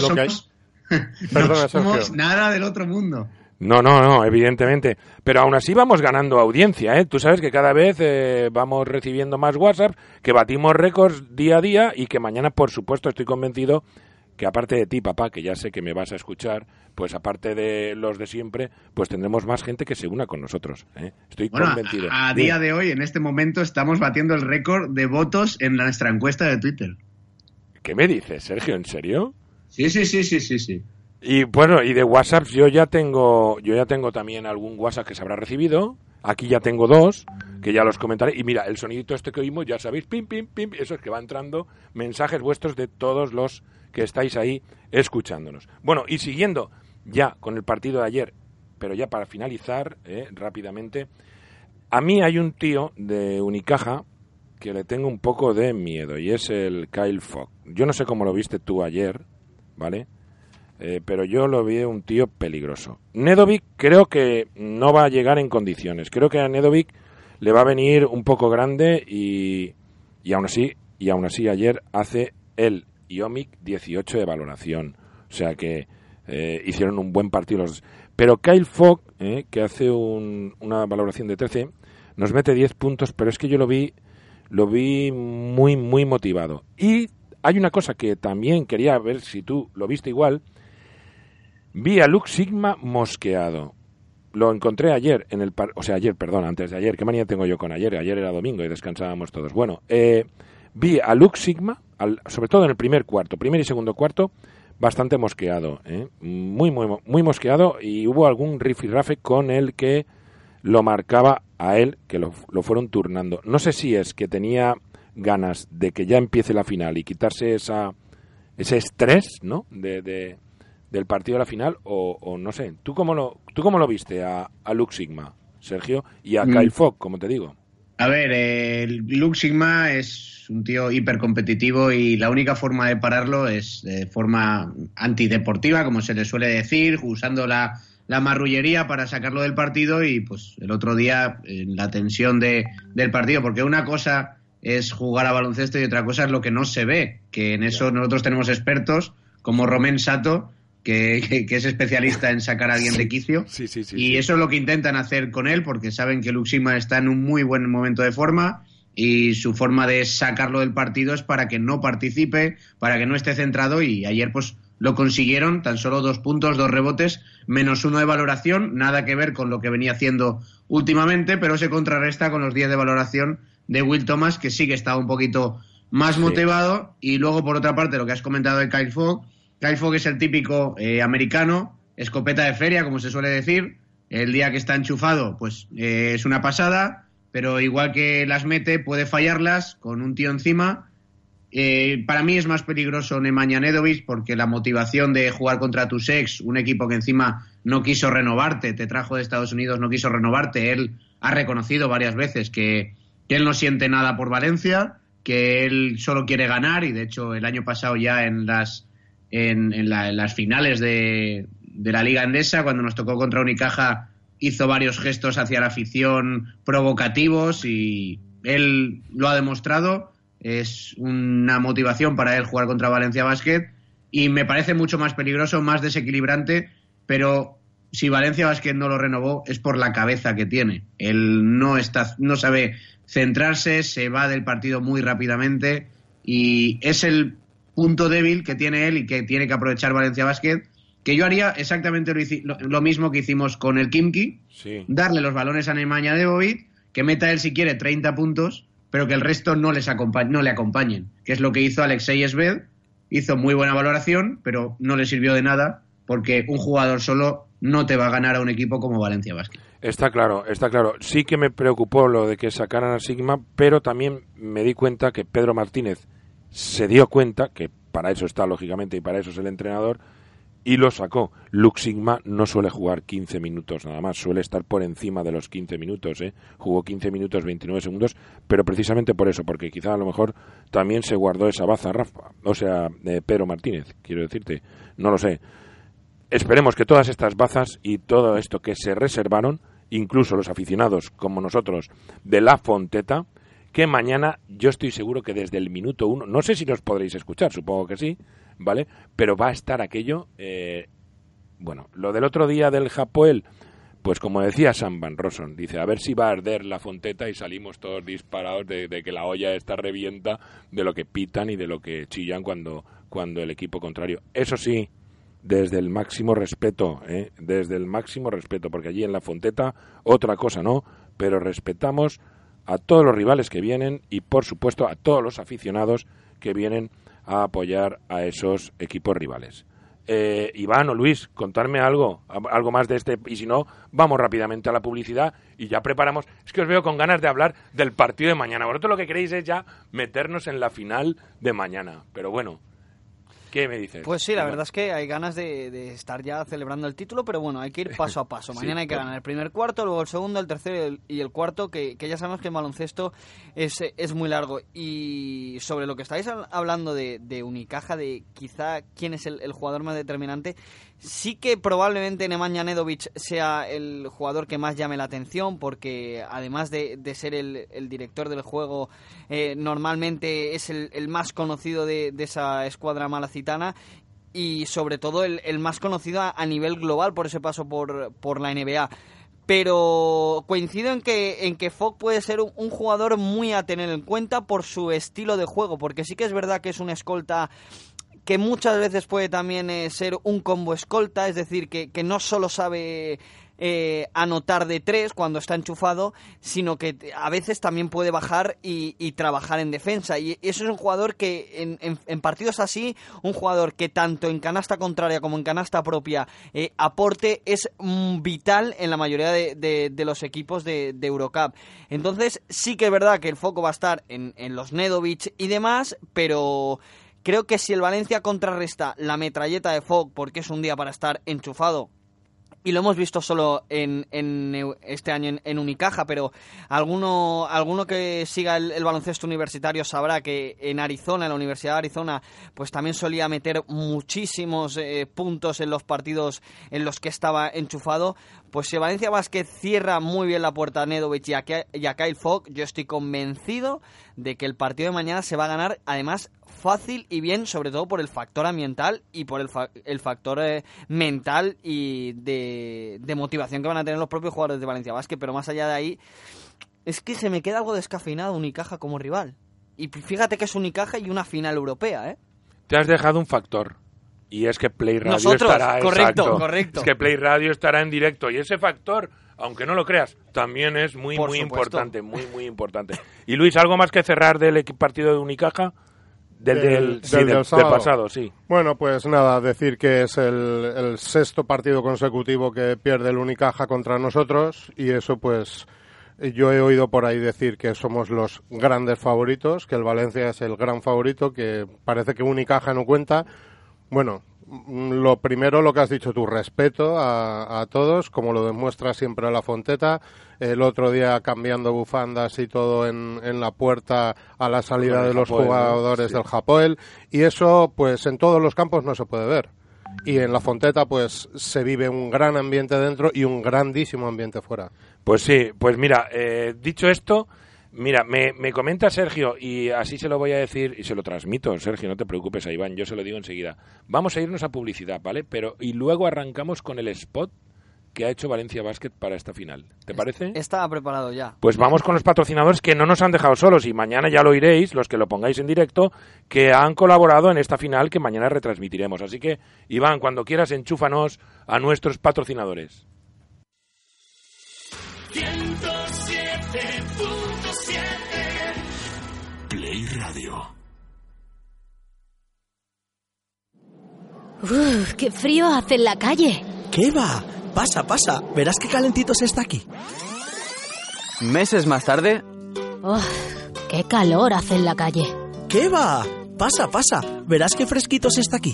Speaker 15: somos nada del otro mundo.
Speaker 3: No, evidentemente. Pero aún así vamos ganando audiencia, ¿eh? Tú sabes que cada vez vamos recibiendo más WhatsApp, que batimos récords día a día y que mañana, por supuesto, estoy convencido que aparte de ti, papá, que ya sé que me vas a escuchar, pues aparte de los de siempre, pues tendremos más gente que se una con nosotros, ¿eh? Estoy convencido.
Speaker 15: A día de hoy, en este momento, estamos batiendo el récord de votos en nuestra encuesta de Twitter.
Speaker 3: ¿Qué me dices, Sergio? ¿En serio?
Speaker 15: Sí.
Speaker 3: Y bueno, y de WhatsApp yo ya tengo también algún WhatsApp que se habrá recibido. Aquí ya tengo 2, que ya los comentaré. Y mira, el sonidito este que oímos, ya sabéis, pim, pim, pim, eso es que va entrando mensajes vuestros de todos los que estáis ahí escuchándonos. Bueno, y siguiendo ya con el partido de ayer, pero ya para finalizar rápidamente, a mí hay un tío de Unicaja que le tengo un poco de miedo y es el Kyle Fogg. Yo no sé cómo lo viste tú ayer, ¿vale? Pero yo lo vi un tío peligroso. Nedovic creo que no va a llegar en condiciones. Creo que a Nedovic le va a venir un poco grande y aún así ayer hace él y Omic 18 de valoración. O sea que hicieron un buen partido los dos. Pero Kyle Fogg, que hace una valoración de 13, nos mete 10 puntos, pero es que yo lo vi muy, muy motivado. Y hay una cosa que también quería ver si tú lo viste igual. Vi a Luke Sigma mosqueado. Lo encontré ayer antes de ayer. ¿Qué manía tengo yo con ayer? Ayer era domingo y descansábamos todos. Bueno, vi a Luke Sigma, sobre todo en el primer y segundo cuarto, bastante mosqueado, muy, muy, muy mosqueado, y hubo algún rifirrafe con el que lo marcaba a él, que lo fueron turnando. No sé si es que tenía ganas de que ya empiece la final y quitarse ese estrés, ¿no? Del partido a la final, o no sé. ¿Tú cómo lo viste a Lux Sigma, Sergio, y a Kyle Fogg, como te digo?
Speaker 15: A ver, Lux Sigma es un tío hipercompetitivo y la única forma de pararlo es de forma antideportiva, como se le suele decir, usando la marrullería para sacarlo del partido y pues el otro día la tensión del partido, porque una cosa es jugar a baloncesto y otra cosa es lo que no se ve, que en eso nosotros tenemos expertos como Romén Sato, que es especialista en sacar a alguien de quicio.
Speaker 3: Sí,
Speaker 15: y eso es lo que intentan hacer con él, porque saben que Lux Sigma está en un muy buen momento de forma y su forma de sacarlo del partido es para que no participe, para que no esté centrado, y ayer pues lo consiguieron, tan solo 2 puntos, 2 rebotes, -1 de valoración, nada que ver con lo que venía haciendo últimamente, pero se contrarresta con los 10 de valoración de Will Thomas, que sí que estaba un poquito más motivado. Y luego, por otra parte, lo que has comentado de Kyle Fogg. Kyle Fogg es el típico americano, escopeta de feria, como se suele decir. El día que está enchufado, pues es una pasada, pero igual que las mete, puede fallarlas con un tío encima. Para mí es más peligroso Nemanja Nedovic, porque la motivación de jugar contra tus ex, un equipo que encima no quiso renovarte, te trajo de Estados Unidos, no quiso renovarte, él ha reconocido varias veces que él no siente nada por Valencia, que él solo quiere ganar, y de hecho el año pasado ya en las finales de la Liga Endesa, cuando nos tocó contra Unicaja, hizo varios gestos hacia la afición provocativos y él lo ha demostrado. Es una motivación para él jugar contra Valencia Basket y me parece mucho más peligroso, más desequilibrante, pero si Valencia Basket no lo renovó es por la cabeza que tiene. Él no sabe centrarse, se va del partido muy rápidamente y es el punto débil que tiene él y que tiene que aprovechar Valencia Basket, que yo haría exactamente lo mismo que hicimos con el Khimki, darle los balones a Nemanja Nedovic, que meta él si quiere 30 puntos, pero que el resto no le acompañen, que es lo que hizo Alexei Esved. Hizo muy buena valoración, pero no le sirvió de nada, porque un jugador solo no te va a ganar a un equipo como Valencia Basket.
Speaker 3: Está claro. Sí que me preocupó lo de que sacaran a Sigma, pero también me di cuenta que Pedro Martínez se dio cuenta, que para eso está lógicamente y para eso es el entrenador, y lo sacó. Lux Sigma no suele jugar 15 minutos nada más, suele estar por encima de los 15 minutos, ¿eh? Jugó 15 minutos 29 segundos, pero precisamente por eso, porque quizá a lo mejor también se guardó esa baza, Rafa, Pedro Martínez, quiero decirte, no lo sé. Esperemos que todas estas bazas y todo esto que se reservaron, incluso los aficionados como nosotros de La Fonteta, que mañana yo estoy seguro que desde el minuto 1, no sé si nos podréis escuchar, supongo que sí, ¿vale? Pero va a estar aquello, bueno, lo del otro día del Hapoel, pues como decía Sam Van Rossum, dice, a ver si va a arder La Fonteta y salimos todos disparados de que la olla esta revienta, de lo que pitan y de lo que chillan cuando el equipo contrario. Eso sí, desde el máximo respeto, porque allí en La Fonteta otra cosa no, pero respetamos a todos los rivales que vienen y, por supuesto, a todos los aficionados que vienen a apoyar a esos equipos rivales. Iván o Luis, contarme algo más de este, y si no, vamos rápidamente a la publicidad y ya preparamos. Es que os veo con ganas de hablar del partido de mañana. Vosotros lo que queréis es ya meternos en la final de mañana, pero bueno, ¿qué me dices?
Speaker 13: Pues sí, la verdad es que hay ganas de estar ya celebrando el título, pero bueno, hay que ir paso a paso. Mañana hay que ganar el primer cuarto, luego el segundo, el tercero y el cuarto, que ya sabemos que el baloncesto es muy largo. Y sobre lo que estáis hablando de Unicaja, de quizá quién es el jugador más determinante, sí que probablemente Nemanja Nedovic sea el jugador que más llame la atención, porque además de ser el director del juego, normalmente es el más conocido de esa escuadra malacitana y sobre todo el más conocido a nivel global por ese paso por la NBA. Pero coincido en que Fogg puede ser un jugador muy a tener en cuenta por su estilo de juego, porque sí que es verdad que es un escolta que muchas veces puede también ser un combo escolta, es decir, que no solo sabe anotar de 3 cuando está enchufado, sino que a veces también puede bajar y trabajar en defensa. Y eso es un jugador que en partidos así, un jugador que tanto en canasta contraria como en canasta propia aporte, es vital en la mayoría de los equipos de Eurocup. Entonces sí que es verdad que el foco va a estar en los Nedovic y demás, pero Creo que si el Valencia contrarresta la metralleta de Fogg, porque es un día para estar enchufado, y lo hemos visto solo en este año en Unicaja, pero alguno que siga el baloncesto universitario sabrá que en Arizona, en la Universidad de Arizona, pues también solía meter muchísimos puntos en los partidos en los que estaba enchufado. Pues si Valencia Basket cierra muy bien la puerta a Nedovic y a Kyle Fogg, yo estoy convencido de que el partido de mañana se va a ganar, además, fácil y bien, sobre todo por el factor ambiental y por el factor mental y de motivación que van a tener los propios jugadores de Valencia Basket. Pero más allá de ahí, es que se me queda algo descafeinado Unicaja como rival. Y fíjate que es Unicaja y una final europea, ¿eh?
Speaker 3: Te has dejado un factor. Y es que Play Radio
Speaker 13: Nosotros,
Speaker 3: estará...
Speaker 13: correcto.
Speaker 3: Es que Play Radio estará en directo. Y ese factor, aunque no lo creas, también es muy importante. Muy importante. Y Luis, ¿algo más que cerrar del partido de Unicaja? Del pasado, sí.
Speaker 14: Bueno, pues nada, decir que es el sexto partido consecutivo que pierde el Unicaja contra nosotros, y eso pues yo he oído por ahí decir que somos los grandes favoritos, que el Valencia es el gran favorito, que parece que Unicaja no cuenta. Bueno, lo primero, lo que has dicho tú, respeto a todos, como lo demuestra siempre la Fonteta. El otro día cambiando bufandas y todo en la puerta a la salida de los jugadores del Hapoel. Y eso, pues en todos los campos no se puede ver. Y en la Fonteta, pues se vive un gran ambiente dentro y un grandísimo ambiente fuera.
Speaker 3: Pues sí, pues mira, dicho esto... Mira, me comenta Sergio, y así se lo voy a decir, y se lo transmito, Sergio, no te preocupes, a Iván, yo se lo digo enseguida. Vamos a irnos a publicidad, ¿vale? Y luego arrancamos con el spot que ha hecho Valencia Basket para esta final. ¿Te parece?
Speaker 13: Estaba preparado ya.
Speaker 3: Pues vamos con los patrocinadores que no nos han dejado solos, y mañana ya lo oiréis, los que lo pongáis en directo, que han colaborado en esta final que mañana retransmitiremos. Así que, Iván, cuando quieras, enchúfanos a nuestros patrocinadores.
Speaker 2: 107.7 Play Radio.
Speaker 16: ¡Qué frío hace en la calle!
Speaker 17: ¿Qué va? Pasa, verás qué calentito se está aquí.
Speaker 1: Meses más tarde...
Speaker 16: ¡Qué calor hace en la calle!
Speaker 17: ¿Qué va? Pasa, verás qué fresquito se está aquí.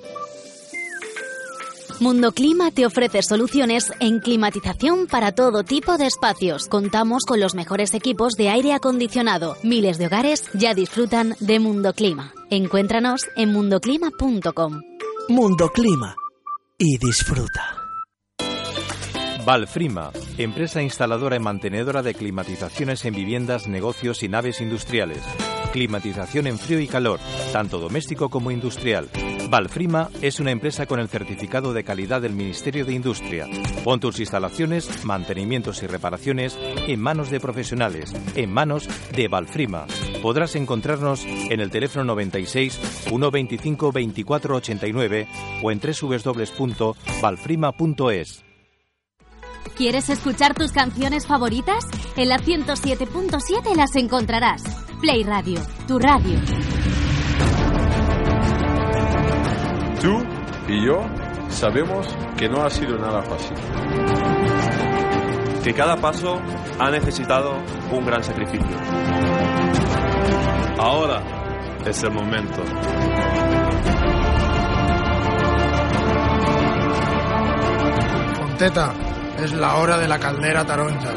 Speaker 16: Mundo Clima te ofrece soluciones en climatización para todo tipo de espacios. Contamos con los mejores equipos de aire acondicionado. Miles de hogares ya disfrutan de Mundo Clima. Encuéntranos en mundoclima.com.
Speaker 17: Mundo Clima. Y disfruta.
Speaker 18: Valfrima, empresa instaladora y mantenedora de climatizaciones en viviendas, negocios y naves industriales. Climatización en frío y calor, tanto doméstico como industrial. Valfrima es una empresa con el certificado de calidad del Ministerio de Industria. Pon tus instalaciones, mantenimientos y reparaciones en manos de profesionales, en manos de Valfrima. Podrás encontrarnos en el teléfono 96 125 24 89 o en www.valfrima.es.
Speaker 16: ¿Quieres escuchar tus canciones favoritas? En la 107.7 las encontrarás. Play Radio, tu radio.
Speaker 11: Tú y yo sabemos que no ha sido nada fácil.
Speaker 19: Que cada paso ha necesitado un gran sacrificio. Ahora es el momento.
Speaker 20: Fonteta, es la hora de la caldera taronja.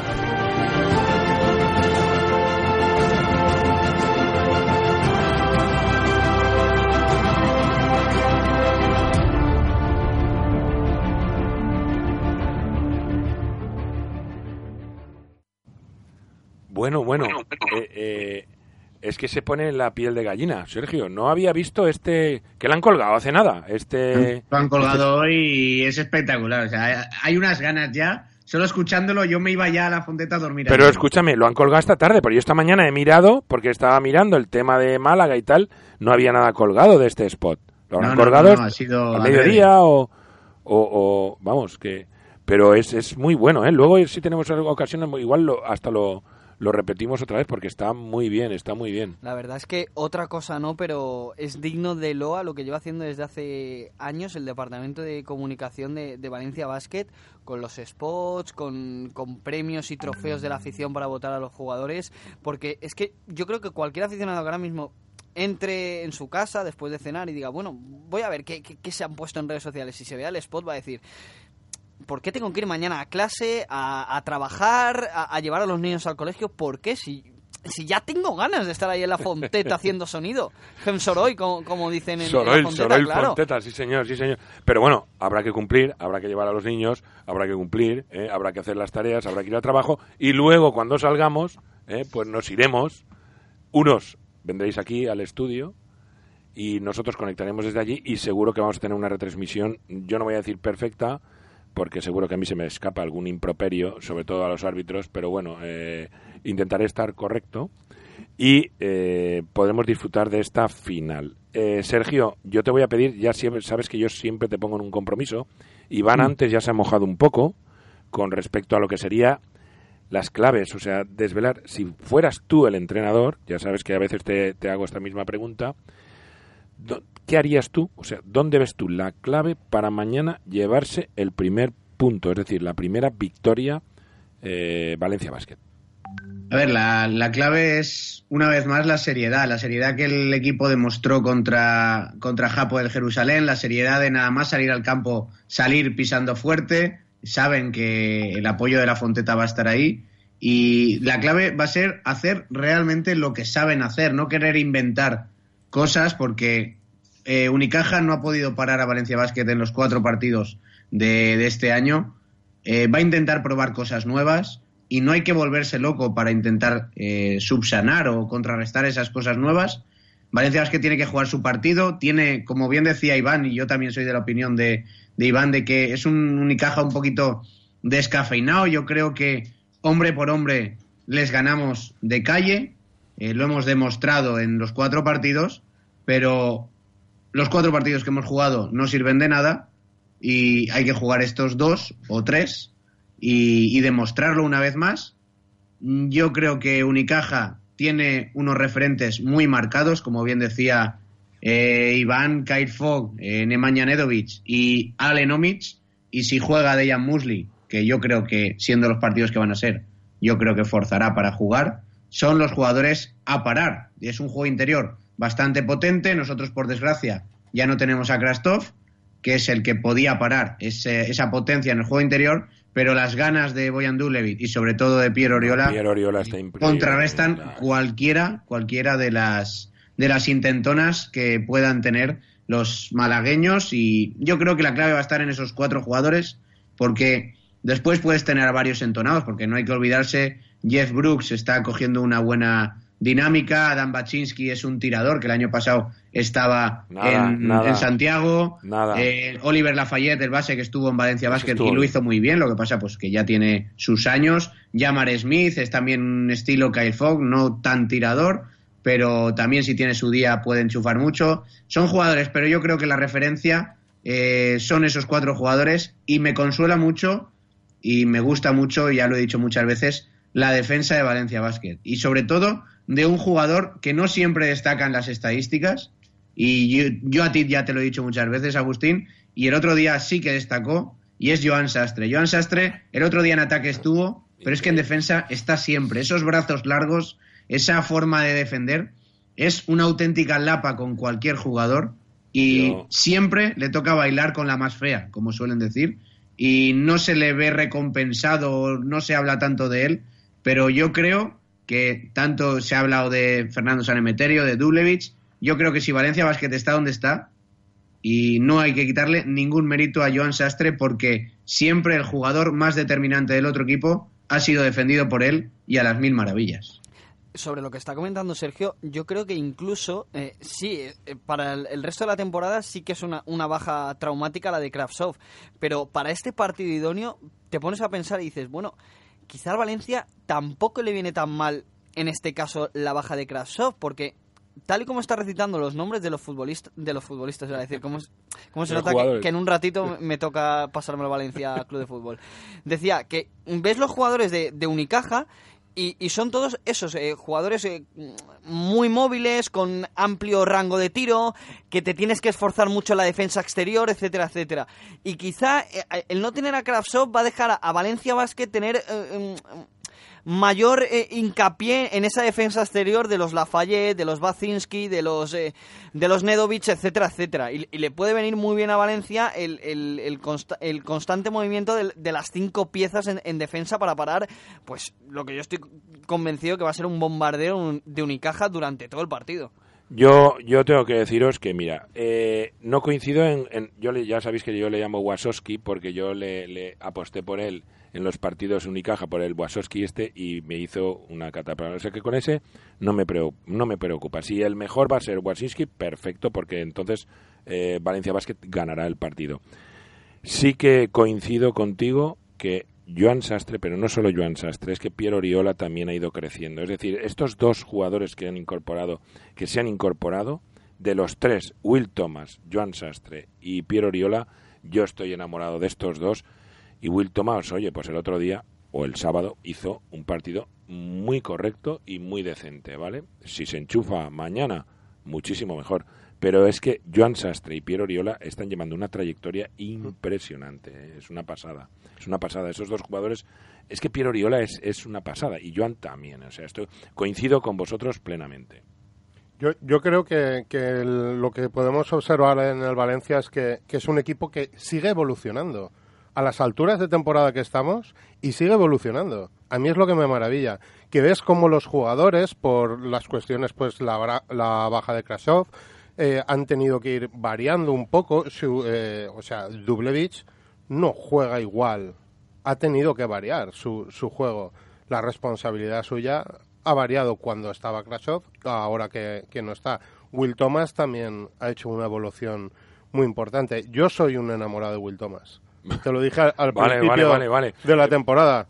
Speaker 3: Bueno, es que se pone la piel de gallina, Sergio. No había visto que le han colgado hace nada.
Speaker 15: Lo han colgado hoy y es espectacular. O sea, hay unas ganas ya. Solo escuchándolo yo me iba ya a la Fonteta a dormir.
Speaker 3: Pero escúchame, lo han colgado esta tarde, pero yo esta mañana he mirado, porque estaba mirando el tema de Málaga y tal, no había nada colgado de este spot. Lo han colgado
Speaker 15: ha sido
Speaker 3: a mediodía o vamos, que... Pero es muy bueno, ¿eh? Luego si tenemos ocasiones, igual hasta lo repetimos otra vez porque está muy bien.
Speaker 13: La verdad es que otra cosa no, pero es digno de loa lo que lleva haciendo desde hace años el Departamento de Comunicación de Valencia Basket, con los spots, con premios y trofeos de la afición para votar a los jugadores, porque es que yo creo que cualquier aficionado que ahora mismo entre en su casa después de cenar y diga, bueno, voy a ver qué se han puesto en redes sociales. Si se vea el spot va a decir, ¿por qué tengo que ir mañana a clase, a trabajar, a llevar a los niños al colegio? ¿Por qué? Si ya tengo ganas de estar ahí en la fonteta haciendo sonido. Gem Soroll, como dicen en la fonteta,
Speaker 3: Soroll,
Speaker 13: claro.
Speaker 3: Fonteta, sí señor. Pero bueno, habrá que cumplir, habrá que llevar a los niños, habrá que cumplir, habrá que hacer las tareas, habrá que ir al trabajo y luego cuando salgamos, pues nos iremos. Unos vendréis aquí al estudio y nosotros conectaremos desde allí y seguro que vamos a tener una retransmisión, yo no voy a decir perfecta, porque seguro que a mí se me escapa algún improperio, sobre todo a los árbitros, pero bueno, intentaré estar correcto y podremos disfrutar de esta final. Sergio, yo te voy a pedir, ya siempre sabes que yo siempre te pongo en un compromiso. Iván antes ya se ha mojado un poco con respecto a lo que sería las claves, o sea, desvelar, si fueras tú el entrenador, ya sabes que a veces te hago esta misma pregunta, ¿qué harías tú? O sea, ¿dónde ves tú la clave para mañana llevarse el primer punto? Es decir, la primera victoria Valencia Basket.
Speaker 15: A ver, la clave es, una vez más, la seriedad que el equipo demostró contra Hapoel Jerusalén, la seriedad de nada más salir al campo, salir pisando fuerte, saben que el apoyo de la Fonteta va a estar ahí y la clave va a ser hacer realmente lo que saben hacer, no querer inventar cosas porque Unicaja no ha podido parar a Valencia Basket en los 4 partidos de este año. Va a intentar probar cosas nuevas y no hay que volverse loco para intentar subsanar o contrarrestar esas cosas nuevas. Valencia Basket tiene que jugar su partido, tiene, como bien decía Iván, y yo también soy de la opinión de Iván, de que es un Unicaja un poquito descafeinado. Yo creo que hombre por hombre les ganamos de calle, lo hemos demostrado en los 4 partidos, pero los 4 partidos que hemos jugado no sirven de nada y hay que jugar estos 2 o 3 y demostrarlo una vez más. Yo creo que Unicaja tiene unos referentes muy marcados, como bien decía Iván, Kyle Fogg, Nemanja Nedovic y Alen Omic, y si juega Dejan Musli, que yo creo que siendo los partidos que van a ser, yo creo que forzará para jugar, son los jugadores a parar. Es un juego interior bastante potente. Nosotros, por desgracia, ya no tenemos a Krastov, que es el que podía parar esa potencia en el juego interior, pero las ganas de Bojan Dulevic y sobre todo de Pierre Oriola
Speaker 3: está
Speaker 15: contrarrestan cualquiera de las intentonas que puedan tener los malagueños, y yo creo que la clave va a estar en esos 4 jugadores, porque después puedes tener a varios entonados, porque no hay que olvidarse, Jeff Brooks está cogiendo una buena dinámica, Adam Baczynski es un tirador que el año pasado estaba en Santiago, Oliver Lafayette, el base que estuvo en Valencia Basket y lo hizo muy bien, lo que pasa pues que ya tiene sus años. Jamar Smith es también un estilo Kyle Fogg, no tan tirador, pero también si tiene su día puede enchufar mucho. Son jugadores, pero yo creo que la referencia son esos 4 jugadores, y me consuela mucho y me gusta mucho, y ya lo he dicho muchas veces, la defensa de Valencia Basket, y sobre todo de un jugador que no siempre destaca en las estadísticas, y yo a ti ya te lo he dicho muchas veces, Agustín, y el otro día sí que destacó, y es Joan Sastre. Joan Sastre el otro día en ataque estuvo, pero es que en defensa está siempre. Esos brazos largos, esa forma de defender, es una auténtica lapa con cualquier jugador, y siempre le toca bailar con la más fea, como suelen decir, y no se le ve recompensado, no se habla tanto de él, pero yo creo que tanto se ha hablado de Fernando Sanemeterio, de Dulevic. Yo creo que si Valencia Basket está donde está, y no hay que quitarle ningún mérito a Joan Sastre, porque siempre el jugador más determinante del otro equipo ha sido defendido por él, y a las 1000 maravillas.
Speaker 13: Sobre lo que está comentando Sergio, yo creo que incluso, para el resto de la temporada sí que es una baja traumática la de Krastov, pero para este partido idóneo te pones a pensar y dices, bueno, quizá al Valencia tampoco le viene tan mal en este caso la baja de Krastov, porque tal y como está recitando los nombres de los futbolistas, es decir, cómo se nota que en un ratito me toca pasarme al Valencia Club de Fútbol. Decía que ves los jugadores de Unicaja y son todos esos jugadores muy móviles, con amplio rango de tiro, que te tienes que esforzar mucho en la defensa exterior, etcétera, etcétera. Y quizá el no tener a Krastov va a dejar a Valencia Basket tener mayor hincapié en esa defensa exterior de los Lafayette, de los Baczynski, de los Nedovic, etcétera, etcétera. Y le puede venir muy bien a Valencia el constante movimiento de las 5 piezas en defensa para parar, pues lo que yo estoy convencido que va a ser un bombardeo de Unicaja durante todo el partido.
Speaker 3: Yo tengo que deciros que, mira, no coincido ya sabéis que yo le llamo Wasowski porque yo le aposté por él en los partidos Unicaja, por el Wasowski y me hizo una cataplasma. O sea que con ese no me preocupa. Si el mejor va a ser Wasinski, perfecto, porque entonces Valencia Basket ganará el partido. Sí que coincido contigo que Joan Sastre, pero no solo Joan Sastre, es que Pierre Oriola también ha ido creciendo. Es decir, estos 2 jugadores que se han incorporado, de los 3, Will Thomas, Joan Sastre y Pierre Oriola, yo estoy enamorado de estos 2. Y Will Thomas, oye, pues el otro día, o el sábado, hizo un partido muy correcto y muy decente, ¿vale? Si se enchufa mañana, muchísimo mejor. Pero es que Joan Sastre y Pierre Oriola están llevando una trayectoria impresionante, ¿eh? Es una pasada. Esos 2 jugadores, es que Pierre Oriola es una pasada y Joan también. O sea, coincido con vosotros plenamente.
Speaker 14: Yo creo que lo que podemos observar en el Valencia es que es un equipo que sigue evolucionando a las alturas de temporada que estamos y sigue evolucionando. A mí es lo que me maravilla, que ves como los jugadores, por las cuestiones, pues la baja de Krasov, han tenido que ir variando un poco. Dubljevic no juega igual, ha tenido que variar su juego. La responsabilidad suya ha variado cuando estaba Krasov, ahora que no está. Will Thomas también ha hecho una evolución muy importante. Yo soy un enamorado de Will Thomas. Te lo dije al principio de la temporada.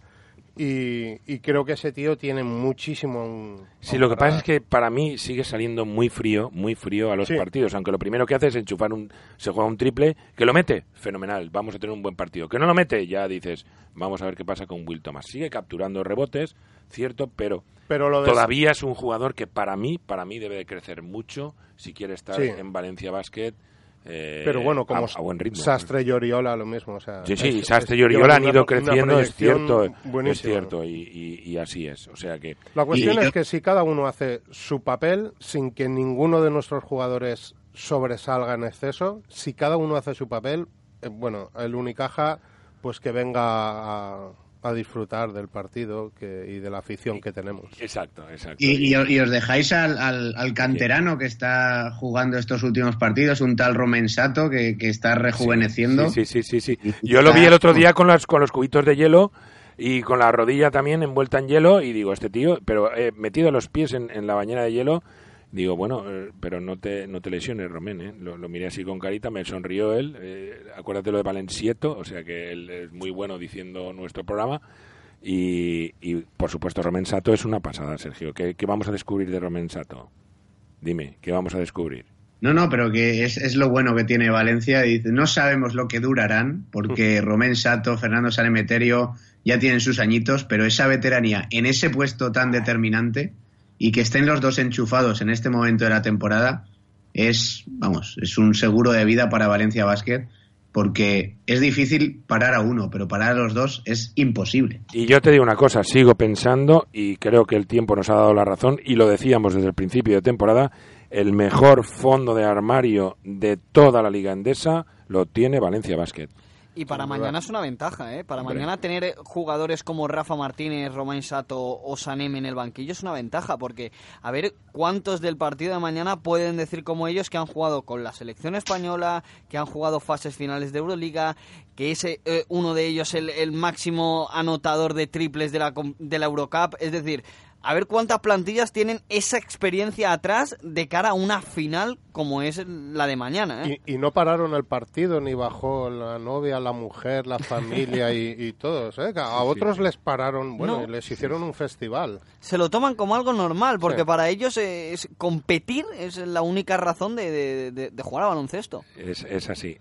Speaker 14: Y creo que ese tío tiene muchísimo...
Speaker 3: Sí, lo que pasa es que para mí sigue saliendo muy frío a los partidos. Aunque lo primero que hace es enchufar se juega un triple, que lo mete, fenomenal, vamos a tener un buen partido. Que no lo mete, ya dices, vamos a ver qué pasa con Will Thomas. Sigue capturando rebotes, cierto, pero todavía es un jugador que para mí debe de crecer mucho si quiere estar en Valencia Basket.
Speaker 14: Pero bueno, como
Speaker 3: a buen ritmo.
Speaker 14: Sastre y Oriola lo mismo. O sea,
Speaker 3: sí, Sastre y Oriola han ido creciendo, es cierto, y así es. O sea que
Speaker 14: la cuestión es que si cada uno hace su papel, sin que ninguno de nuestros jugadores sobresalga en exceso, si cada uno hace su papel, el Unicaja, pues que venga a disfrutar del partido y de la afición que tenemos.
Speaker 3: Exacto.
Speaker 15: Y os dejáis al canterano que está jugando estos últimos partidos, un tal Romain Sato que está rejuveneciendo.
Speaker 3: Sí. Yo lo vi el otro día con los cubitos de hielo y con la rodilla también envuelta en hielo y digo, este tío, pero metido los pies en la bañera de hielo, digo, bueno, pero no te lesiones, Romén, ¿eh? Lo miré así con carita, me sonrió él, acuérdate lo de Valencieto, o sea que él es muy bueno diciendo nuestro programa, y por supuesto Romain Sato es una pasada, Sergio. ¿Qué vamos a descubrir de Romain Sato? Dime, ¿qué vamos a descubrir?
Speaker 15: No, pero que es lo bueno que tiene Valencia, dice, no sabemos lo que durarán, porque Romain Sato, Fernando Sanemeterio ya tienen sus añitos, pero esa veteranía en ese puesto tan determinante y que estén los 2 enchufados en este momento de la temporada es un seguro de vida para Valencia Basket, porque es difícil parar a uno, pero parar a los 2 es imposible.
Speaker 3: Y yo te digo una cosa, sigo pensando y creo que el tiempo nos ha dado la razón y lo decíamos desde el principio de temporada, el mejor fondo de armario de toda la Liga Endesa lo tiene Valencia Basket.
Speaker 13: Y para mañana es una ventaja, ¿eh? Para mañana tener jugadores como Rafa Martínez, Romain Sato o Sanem en el banquillo es una ventaja, porque a ver cuántos del partido de mañana pueden decir como ellos que han jugado con la selección española, que han jugado fases finales de Euroliga, que es uno de ellos el máximo anotador de triples de la Eurocup, es decir, a ver cuántas plantillas tienen esa experiencia atrás de cara a una final como es la de mañana, ¿eh?
Speaker 14: Y no pararon el partido, ni bajó la novia, la mujer, la familia y todos, ¿eh? A otros les pararon, y les hicieron un festival.
Speaker 13: Se lo toman como algo normal, porque para ellos competir es la única razón de jugar a baloncesto.
Speaker 3: Es así.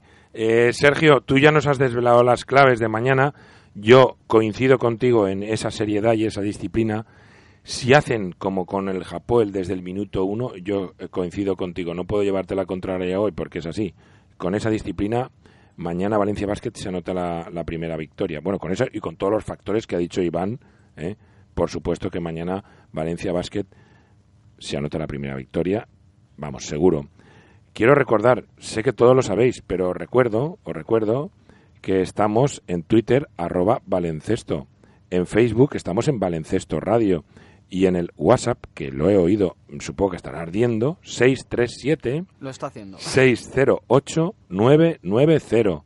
Speaker 3: Sergio, tú ya nos has desvelado las claves de mañana. Yo coincido contigo en esa seriedad y esa disciplina. Si hacen como con el Hapoel desde el minuto 1, yo coincido contigo. No puedo llevarte la contraria hoy porque es así. Con esa disciplina, mañana Valencia Basket se anota la primera victoria. Bueno, con eso y con todos los factores que ha dicho Iván, por supuesto que mañana Valencia Basket se anota la primera victoria, vamos, seguro. Quiero recordar, sé que todos lo sabéis, pero os recuerdo que estamos en Twitter, @Balencesto. En Facebook estamos en Balencesto Radio. Y en el WhatsApp, que lo he oído, supongo que estará ardiendo, 637...
Speaker 13: Lo está haciendo.
Speaker 3: 608-990.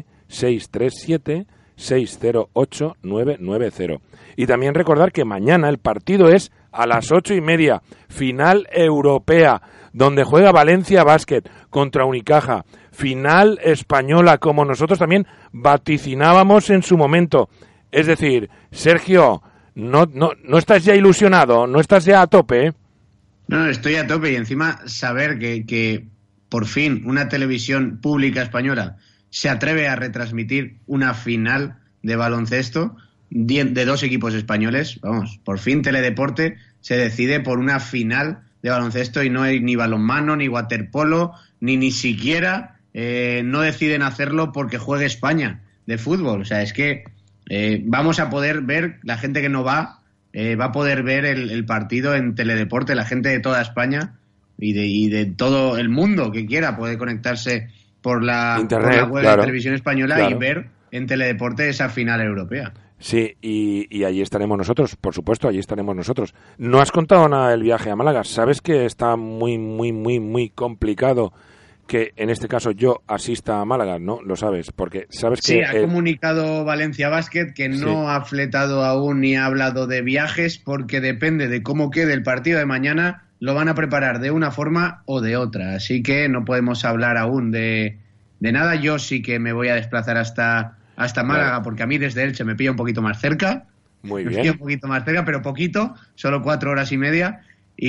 Speaker 3: 637-608-990. Y también recordar que mañana el partido es a las 8:30, final europea, donde juega Valencia Basket contra Unicaja, final española, como nosotros también vaticinábamos en su momento. Es decir, Sergio, no estás ya ilusionado, no estás ya a tope, ¿eh?
Speaker 15: No, estoy a tope, y encima saber que por fin una televisión pública española se atreve a retransmitir una final de baloncesto de dos equipos españoles. Vamos, por fin Teledeporte se decide por una final de baloncesto y no hay ni balonmano, ni waterpolo, ni siquiera no deciden hacerlo porque juegue España de fútbol. O sea, es que vamos a poder ver, la gente que no va a poder ver el partido en Teledeporte, la gente de toda España y de todo el mundo que quiera puede conectarse por la web de Televisión Española y ver en Teledeporte esa final europea.
Speaker 3: Sí, y allí estaremos nosotros, por supuesto, allí estaremos nosotros. No has contado nada del viaje a Málaga. ¿Sabes que está muy complicado que en este caso yo asista a Málaga? ¿No? Lo sabes, porque sabes que...
Speaker 15: Sí, ha comunicado Valencia Basket que no ha fletado aún ni ha hablado de viajes, porque depende de cómo quede el partido de mañana, lo van a preparar de una forma o de otra. Así que no podemos hablar aún de nada. Yo sí que me voy a desplazar hasta Málaga, porque a mí desde Elche me pilla un poquito más cerca.
Speaker 3: Muy
Speaker 15: me
Speaker 3: bien.
Speaker 15: pilla un poquito más cerca, pero poquito, solo 4 horas y media.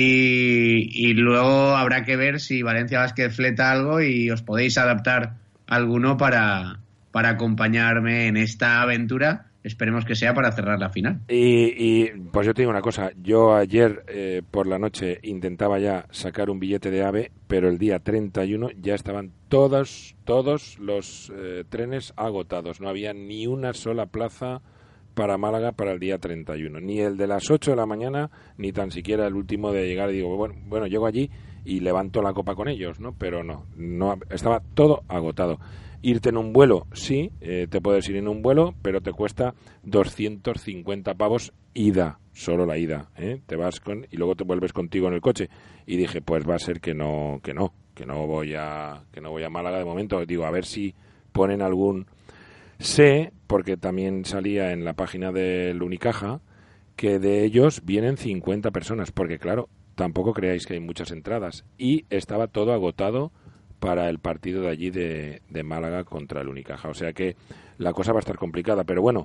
Speaker 15: Y luego habrá que ver si Valencia Basket fleta algo y os podéis adaptar alguno para acompañarme en esta aventura. Esperemos que sea para cerrar la final.
Speaker 3: Y pues yo te digo una cosa, yo ayer por la noche intentaba ya sacar un billete de AVE, pero el día 31 ya estaban todos los trenes agotados, no había ni una sola plaza para Málaga para el día 31, ni el de las 8 de la mañana, ni tan siquiera el último de llegar. Y digo, bueno, llego allí y levanto la copa con ellos, ¿no? Pero no estaba todo agotado. Irte en un vuelo, sí, te puedes ir en un vuelo, pero te cuesta 250 pavos ida, solo la ida, te vas y luego te vuelves contigo en el coche. Y dije, pues va a ser que no voy a Málaga de momento. Digo, a ver si ponen algún... Sé, porque también salía en la página del Unicaja, que de ellos vienen 50 personas, porque claro, tampoco creáis que hay muchas entradas. Y estaba todo agotado para el partido de allí de Málaga contra el Unicaja. O sea que la cosa va a estar complicada. Pero bueno,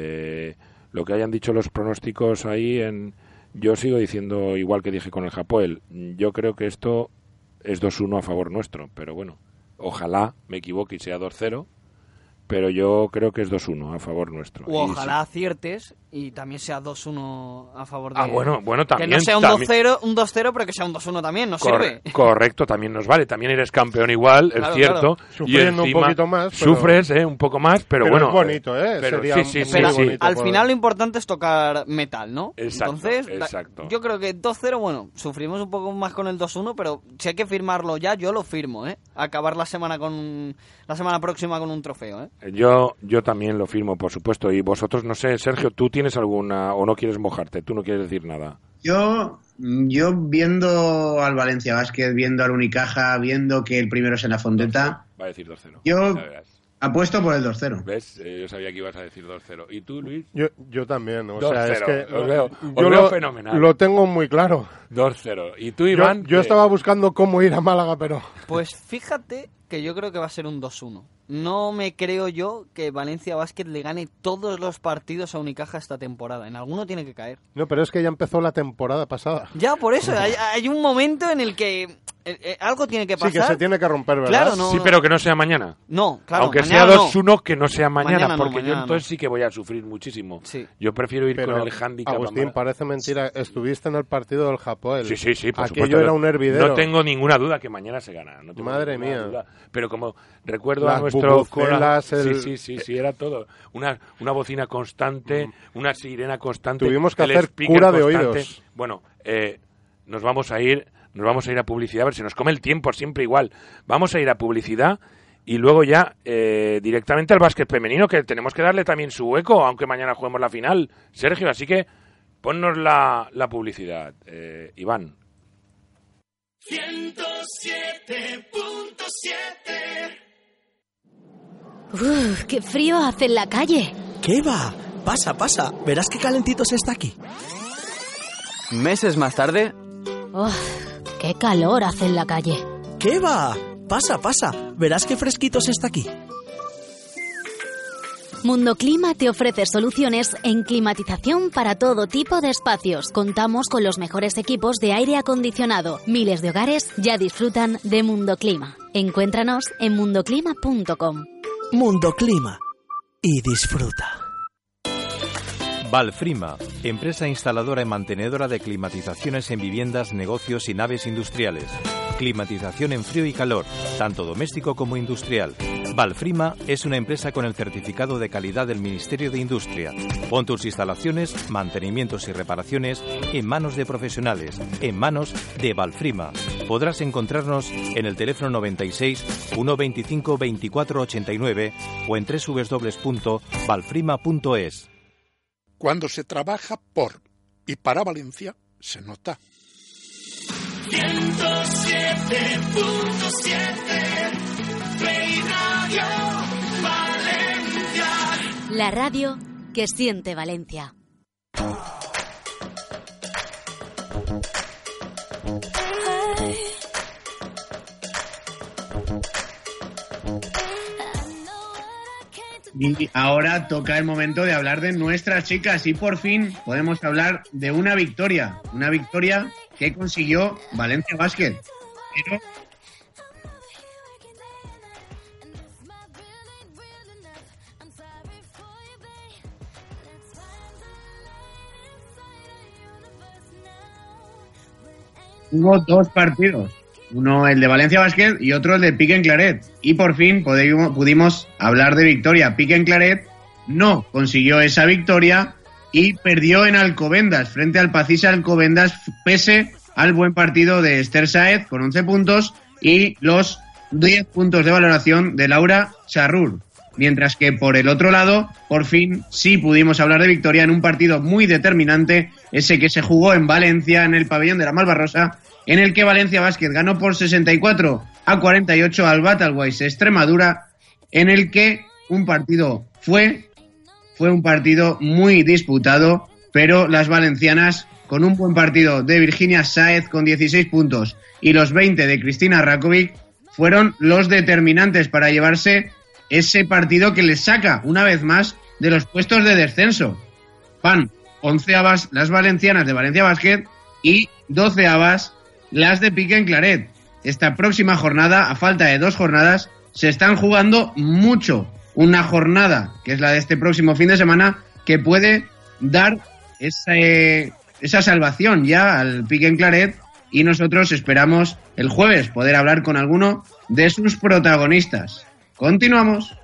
Speaker 3: lo que hayan dicho los pronósticos ahí, yo sigo diciendo, igual que dije con el Hapoel, yo creo que esto es 2-1 a favor nuestro. Pero bueno, ojalá me equivoque y sea 2-0. Pero yo creo que es 2-1 a favor nuestro.
Speaker 13: O ojalá aciertes y también sea 2-1 a favor de...
Speaker 3: Bueno, también.
Speaker 13: Que no sea un 2-0, pero que sea un 2-1 también, nos sirve.
Speaker 3: Correcto, también nos vale. También eres campeón igual,
Speaker 13: claro,
Speaker 3: es cierto.
Speaker 13: Claro.
Speaker 14: Sufriendo un poquito más. Pero...
Speaker 3: Sufres, un poco más, pero bueno.
Speaker 14: Es bonito,
Speaker 3: Pero
Speaker 14: sería
Speaker 3: sí,
Speaker 14: muy bonito.
Speaker 13: Al final lo importante es tocar metal, ¿no?
Speaker 3: Exacto,
Speaker 13: entonces, yo creo que 2-0, bueno, sufrimos un poco más con el 2-1, pero si hay que firmarlo ya, yo lo firmo, Acabar la semana próxima con un trofeo,
Speaker 3: Yo también lo firmo, por supuesto. Y vosotros, no sé, Sergio, ¿tú tienes alguna o no quieres mojarte? ¿Tú no quieres decir nada?
Speaker 15: Yo viendo al Valencia Basket, viendo al Unicaja, viendo que el primero es en la Fonteta...
Speaker 3: Va a decir 2-0.
Speaker 15: Yo apuesto por el 2-0.
Speaker 3: ¿Ves? Yo sabía que ibas a decir 2-0. ¿Y tú, Luis?
Speaker 14: Yo también. O
Speaker 3: 2-0.
Speaker 14: sea, es que
Speaker 3: os veo fenomenal.
Speaker 14: Lo tengo muy claro.
Speaker 3: 2-0. ¿Y tú, Iván?
Speaker 14: Yo estaba buscando cómo ir a Málaga, pero...
Speaker 13: Pues fíjate que yo creo que va a ser un 2-1. No me creo yo que Valencia Basket le gane todos los partidos a Unicaja esta temporada. En alguno tiene que caer.
Speaker 14: No, pero es que ya empezó la temporada pasada.
Speaker 13: Ya, por eso. Hay un momento en el que algo tiene que pasar.
Speaker 14: Sí, que se tiene que romper, ¿verdad?
Speaker 13: Claro, no,
Speaker 3: sí, pero que no sea mañana.
Speaker 13: No, claro.
Speaker 3: Aunque
Speaker 13: sea
Speaker 3: 2-1, que no sea mañana, porque
Speaker 13: mañana
Speaker 3: yo entonces sí que voy a sufrir muchísimo.
Speaker 13: Sí.
Speaker 3: Yo prefiero ir
Speaker 14: pero,
Speaker 3: con el hándicap.
Speaker 14: Agustín, parece mentira. Estuviste en el partido del Japón.
Speaker 3: Sí, por
Speaker 14: Aquello
Speaker 3: supuesto.
Speaker 14: era un hervidero.
Speaker 3: No tengo ninguna duda que mañana se gana. No tengo
Speaker 14: Madre
Speaker 3: ninguna
Speaker 14: mía.
Speaker 3: duda. Pero como recuerdo
Speaker 14: Las
Speaker 3: a nuestro
Speaker 14: bubucelas,
Speaker 3: Sí, era todo. Una bocina constante, una sirena constante.
Speaker 14: Tuvimos que
Speaker 3: el
Speaker 14: hacer
Speaker 3: speaker
Speaker 14: cura de
Speaker 3: constante.
Speaker 14: oídos.
Speaker 3: Bueno, nos vamos a ir a publicidad, a ver si nos come el tiempo siempre igual. Vamos a ir a publicidad y luego ya directamente al básquet femenino, que tenemos que darle también su hueco, aunque mañana juguemos la final, Sergio. Así que ponnos la publicidad, Iván.
Speaker 16: 107.7. ¡Qué frío hace en la calle!
Speaker 17: ¿Qué va? Pasa, verás qué calentito se está aquí.
Speaker 1: Meses más tarde...
Speaker 16: ¡Qué calor hace en la calle!
Speaker 17: ¿Qué va? Pasa, verás qué fresquito se está aquí.
Speaker 16: Mundo Clima te ofrece soluciones en climatización para todo tipo de espacios. Contamos con los mejores equipos de aire acondicionado. Miles de hogares ya disfrutan de Mundo Clima. Encuéntranos en mundoclima.com.
Speaker 17: Mundo Clima. Y disfruta.
Speaker 18: Valfrima, empresa instaladora y mantenedora de climatizaciones en viviendas, negocios y naves industriales. Climatización en frío y calor, tanto doméstico como industrial. Valfrima es una empresa con el certificado de calidad del Ministerio de Industria. Pon tus instalaciones, mantenimientos y reparaciones en manos de profesionales, en manos de Valfrima. Podrás encontrarnos en el teléfono 96 125 24 89 o en www.valfrima.es.
Speaker 20: Cuando se trabaja por y para Valencia, se nota.
Speaker 2: 107.7 Play Radio Valencia.
Speaker 16: La radio que siente Valencia.
Speaker 15: Y ahora toca el momento de hablar de nuestras chicas y por fin podemos hablar de una victoria que consiguió Valencia Basket. Pero hubo dos partidos. Uno el de Valencia Basket y otro el de Piquen Claret. Y por fin pudimos hablar de victoria. Piquen Claret no consiguió esa victoria y perdió en Alcobendas, frente al Pacisa Alcobendas, pese al buen partido de Esther Sáez con 11 puntos y los 10 puntos de valoración de Laura Charrur. Mientras que por el otro lado, por fin sí pudimos hablar de victoria en un partido muy determinante, ese que se jugó en Valencia, en el pabellón de la Malvarrosa, en el que Valencia Basket ganó por 64-48 al Batalwise Extremadura, en el que un partido fue un partido muy disputado, pero las valencianas, con un buen partido de Virginia Sáez con 16 puntos y los 20 de Cristina Rakovic, fueron los determinantes para llevarse ese partido que les saca una vez más de los puestos de descenso. Van 11avas las valencianas de Valencia Basket y 12avas las de Piquen Claret. Esta próxima jornada, a falta de 2 jornadas, se están jugando mucho. Una jornada, que es la de este próximo fin de semana, que puede dar esa salvación ya al Piquen Claret, y nosotros esperamos el jueves poder hablar con alguno de sus protagonistas. Continuamos.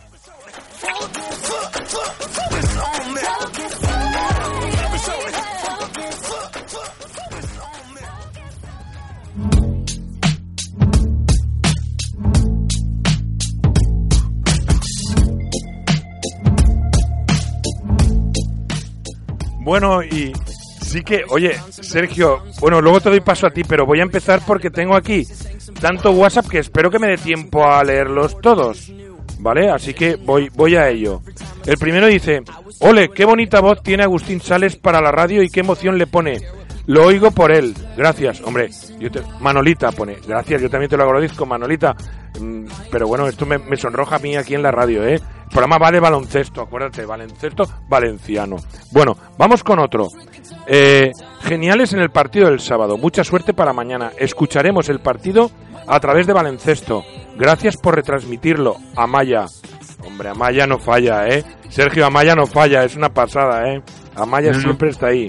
Speaker 3: Bueno, y sí que, oye, Sergio, bueno, luego te doy paso a ti, pero voy a empezar porque tengo aquí tanto WhatsApp que espero que me dé tiempo a leerlos todos, ¿vale? Así que voy a ello. El primero dice: ole, qué bonita voz tiene Agustín Sales para la radio y qué emoción le pone. Lo oigo por él. Gracias, hombre. Manolita pone. Gracias, yo también te lo agradezco, Manolita. Pero bueno, esto me sonroja a mí aquí en la radio, ¿eh? El programa va de baloncesto, acuérdate, baloncesto valenciano. Bueno, vamos con otro. Geniales en el partido del sábado. Mucha suerte para mañana. Escucharemos el partido a través de Baloncesto. Gracias por retransmitirlo. Amaya. Hombre, Amaya no falla, ¿eh? Sergio, Amaya no falla. Es una pasada, ¿eh? Amaya siempre está ahí.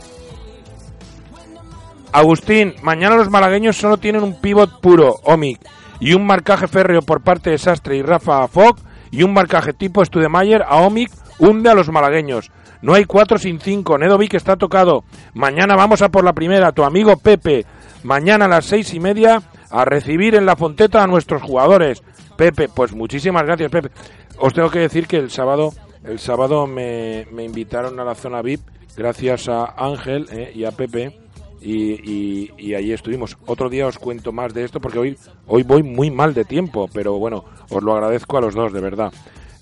Speaker 3: Agustín, mañana los malagueños solo tienen un pívot puro, Omic, y un marcaje férreo por parte de Sastre y Rafa Fogg, y un marcaje tipo Studemayer a Omic hunde a los malagueños. No hay 4 sin 5, Nedovic está tocado. Mañana vamos a por la primera, tu amigo Pepe. Mañana a las 6:30 a recibir en la Fonteta a nuestros jugadores. Pepe, pues muchísimas gracias, Pepe. Os tengo que decir que el sábado me invitaron a la zona VIP gracias a Ángel y a Pepe. Y ahí estuvimos. Otro día os cuento más de esto porque hoy voy muy mal de tiempo, pero bueno, os lo agradezco a los dos, de verdad.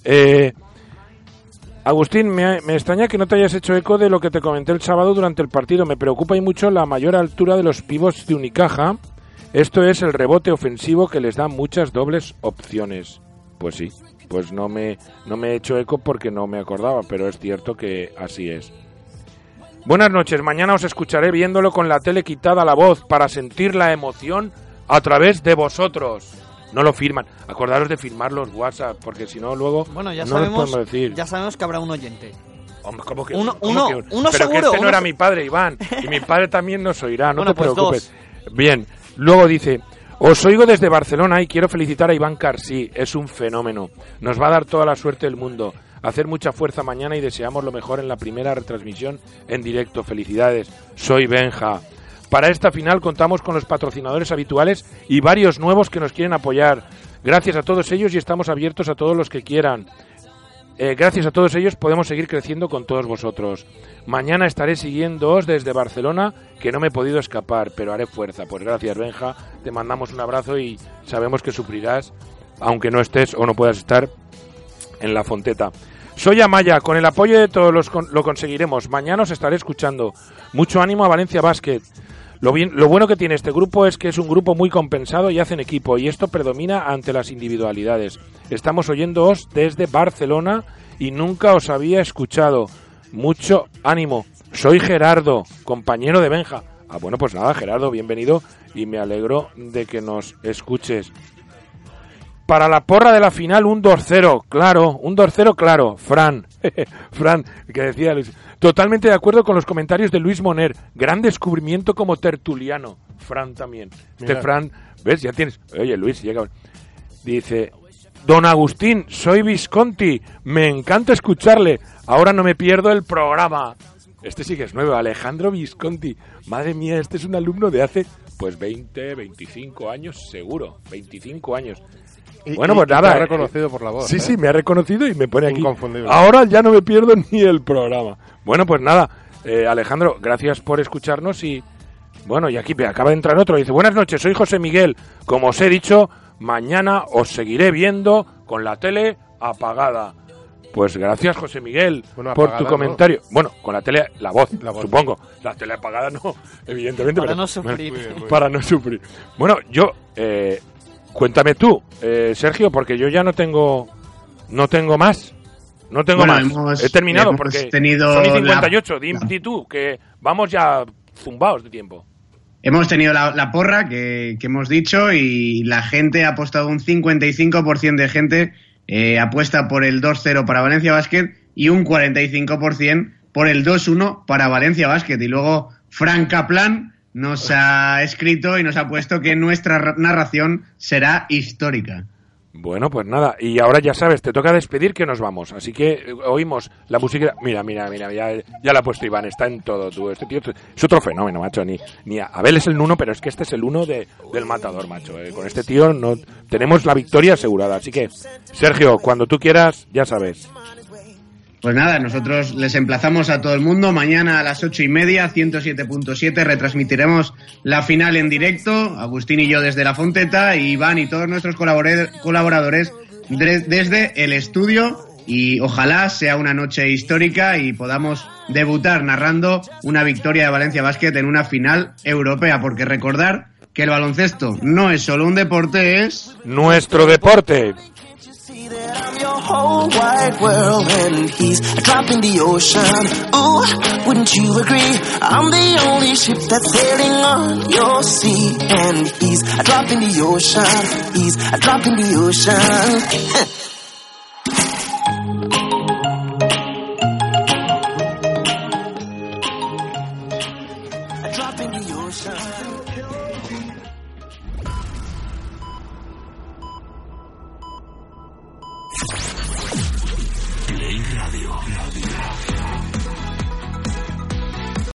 Speaker 3: Agustín, me extraña que no te hayas hecho eco de lo que te comenté el sábado durante el partido. Me preocupa y mucho la mayor altura de los pivots de Unicaja. Esto es el rebote ofensivo que les da muchas dobles opciones. Pues sí, pues no me he hecho eco porque no me acordaba, pero es cierto que así es. Buenas noches, mañana os escucharé viéndolo con la tele quitada la voz para sentir la emoción a través de vosotros. No lo firman, acordaros de firmar los WhatsApp, porque si no luego
Speaker 13: bueno, ya
Speaker 3: no
Speaker 13: sabemos,
Speaker 3: les podemos decir.
Speaker 13: Ya sabemos que habrá un oyente.
Speaker 3: Hombre, ¿cómo que
Speaker 13: uno
Speaker 3: pero
Speaker 13: seguro,
Speaker 3: que este no
Speaker 13: uno
Speaker 3: era mi padre, Iván, y mi padre también nos oirá, no
Speaker 13: bueno,
Speaker 3: te preocupes.
Speaker 13: Dos.
Speaker 3: Bien, luego dice... Os oigo desde Barcelona y quiero felicitar a Iván Carsí, es un fenómeno. Nos va a dar toda la suerte del mundo. Hacer mucha fuerza mañana y deseamos lo mejor en la primera retransmisión en directo. Felicidades, soy Benja. Para esta final contamos con los patrocinadores habituales y varios nuevos que nos quieren apoyar. Gracias a todos ellos y estamos abiertos a todos los que quieran. Gracias a todos ellos podemos seguir creciendo con todos vosotros. Mañana estaré siguiéndoos desde Barcelona, que no me he podido escapar, pero haré fuerza. Pues gracias, Benja, te mandamos un abrazo y sabemos que sufrirás, aunque no estés o no puedas estar en la Fonteta. Soy Amaya, con el apoyo de todos lo conseguiremos. Mañana os estaré escuchando. Mucho ánimo a Valencia Basket. Lo bueno que tiene este grupo es que es un grupo muy compensado y hacen equipo, y esto predomina ante las individualidades. Estamos oyéndoos desde Barcelona y nunca os había escuchado. Mucho ánimo. Soy Gerardo, compañero de Benja. Ah, bueno, pues nada, Gerardo, bienvenido y me alegro de que nos escuches. Para la porra de la final, un 2-0, claro, un 2-0, claro. Fran, que decía Luis. Totalmente de acuerdo con los comentarios de Luis Moner. Gran descubrimiento como tertuliano. Fran también. Mira. Fran, ¿ves? Ya tienes... Oye, Luis, llega... Dice... Don Agustín, soy Visconti. Me encanta escucharle. Ahora no me pierdo el programa. Este sí que es nuevo. Alejandro Visconti. Madre mía, este es un alumno de hace... Pues 20, 25 años, seguro. 25 años. Bueno, pues nada.
Speaker 14: Me ha reconocido por la voz.
Speaker 3: Sí, sí, me ha reconocido y me pone aquí.
Speaker 14: Inconfundible.
Speaker 3: Ahora ya no me pierdo ni el programa. Bueno, pues nada, Alejandro, gracias por escucharnos y... Bueno, y aquí acaba de entrar otro. Dice, buenas noches, soy José Miguel. Como os he dicho, mañana os seguiré viendo con la tele apagada. Pues gracias, José Miguel, bueno, por tu comentario. ¿No? Bueno, con la tele, la voz, supongo. La tele apagada no, evidentemente.
Speaker 13: Para
Speaker 3: pero,
Speaker 13: no sufrir.
Speaker 3: Para no sufrir. Bueno, yo... cuéntame tú, Sergio, porque yo ya no tengo más. No tengo más. He terminado porque son y 58. Di tú, que vamos ya zumbaos de tiempo.
Speaker 15: Hemos tenido la porra que hemos dicho y la gente ha apostado, un 55% de gente apuesta por el 2-0 para Valencia Basket y un 45% por el 2-1 para Valencia Basket. Y luego Frank Kaplan nos ha escrito y nos ha puesto que nuestra narración será histórica.
Speaker 3: Bueno, pues nada, y ahora ya sabes, te toca despedir que nos vamos, así que oímos la música. Mira, ya la ha puesto Iván, está en todo, tú. Este tío es otro fenómeno, macho. Ni Abel es el uno, pero es que este es el uno del matador, macho. Con este tío no tenemos la victoria asegurada, así que, Sergio, cuando tú quieras, ya sabes.
Speaker 15: Pues nada, nosotros les emplazamos a todo el mundo. Mañana a las 8:30, 107.7, retransmitiremos la final en directo. Agustín y yo desde la Fonteta, y Iván y todos nuestros colaboradores desde el estudio. Y ojalá sea una noche histórica y podamos debutar narrando una victoria de Valencia Basket en una final europea. Porque recordar que el baloncesto no es solo un deporte, es...
Speaker 3: ¡nuestro deporte!
Speaker 21: whole wide world, and he's a drop in the ocean. Ooh, wouldn't you agree? I'm the only ship that's sailing on your sea, and he's a drop in the ocean. He's a drop in the ocean.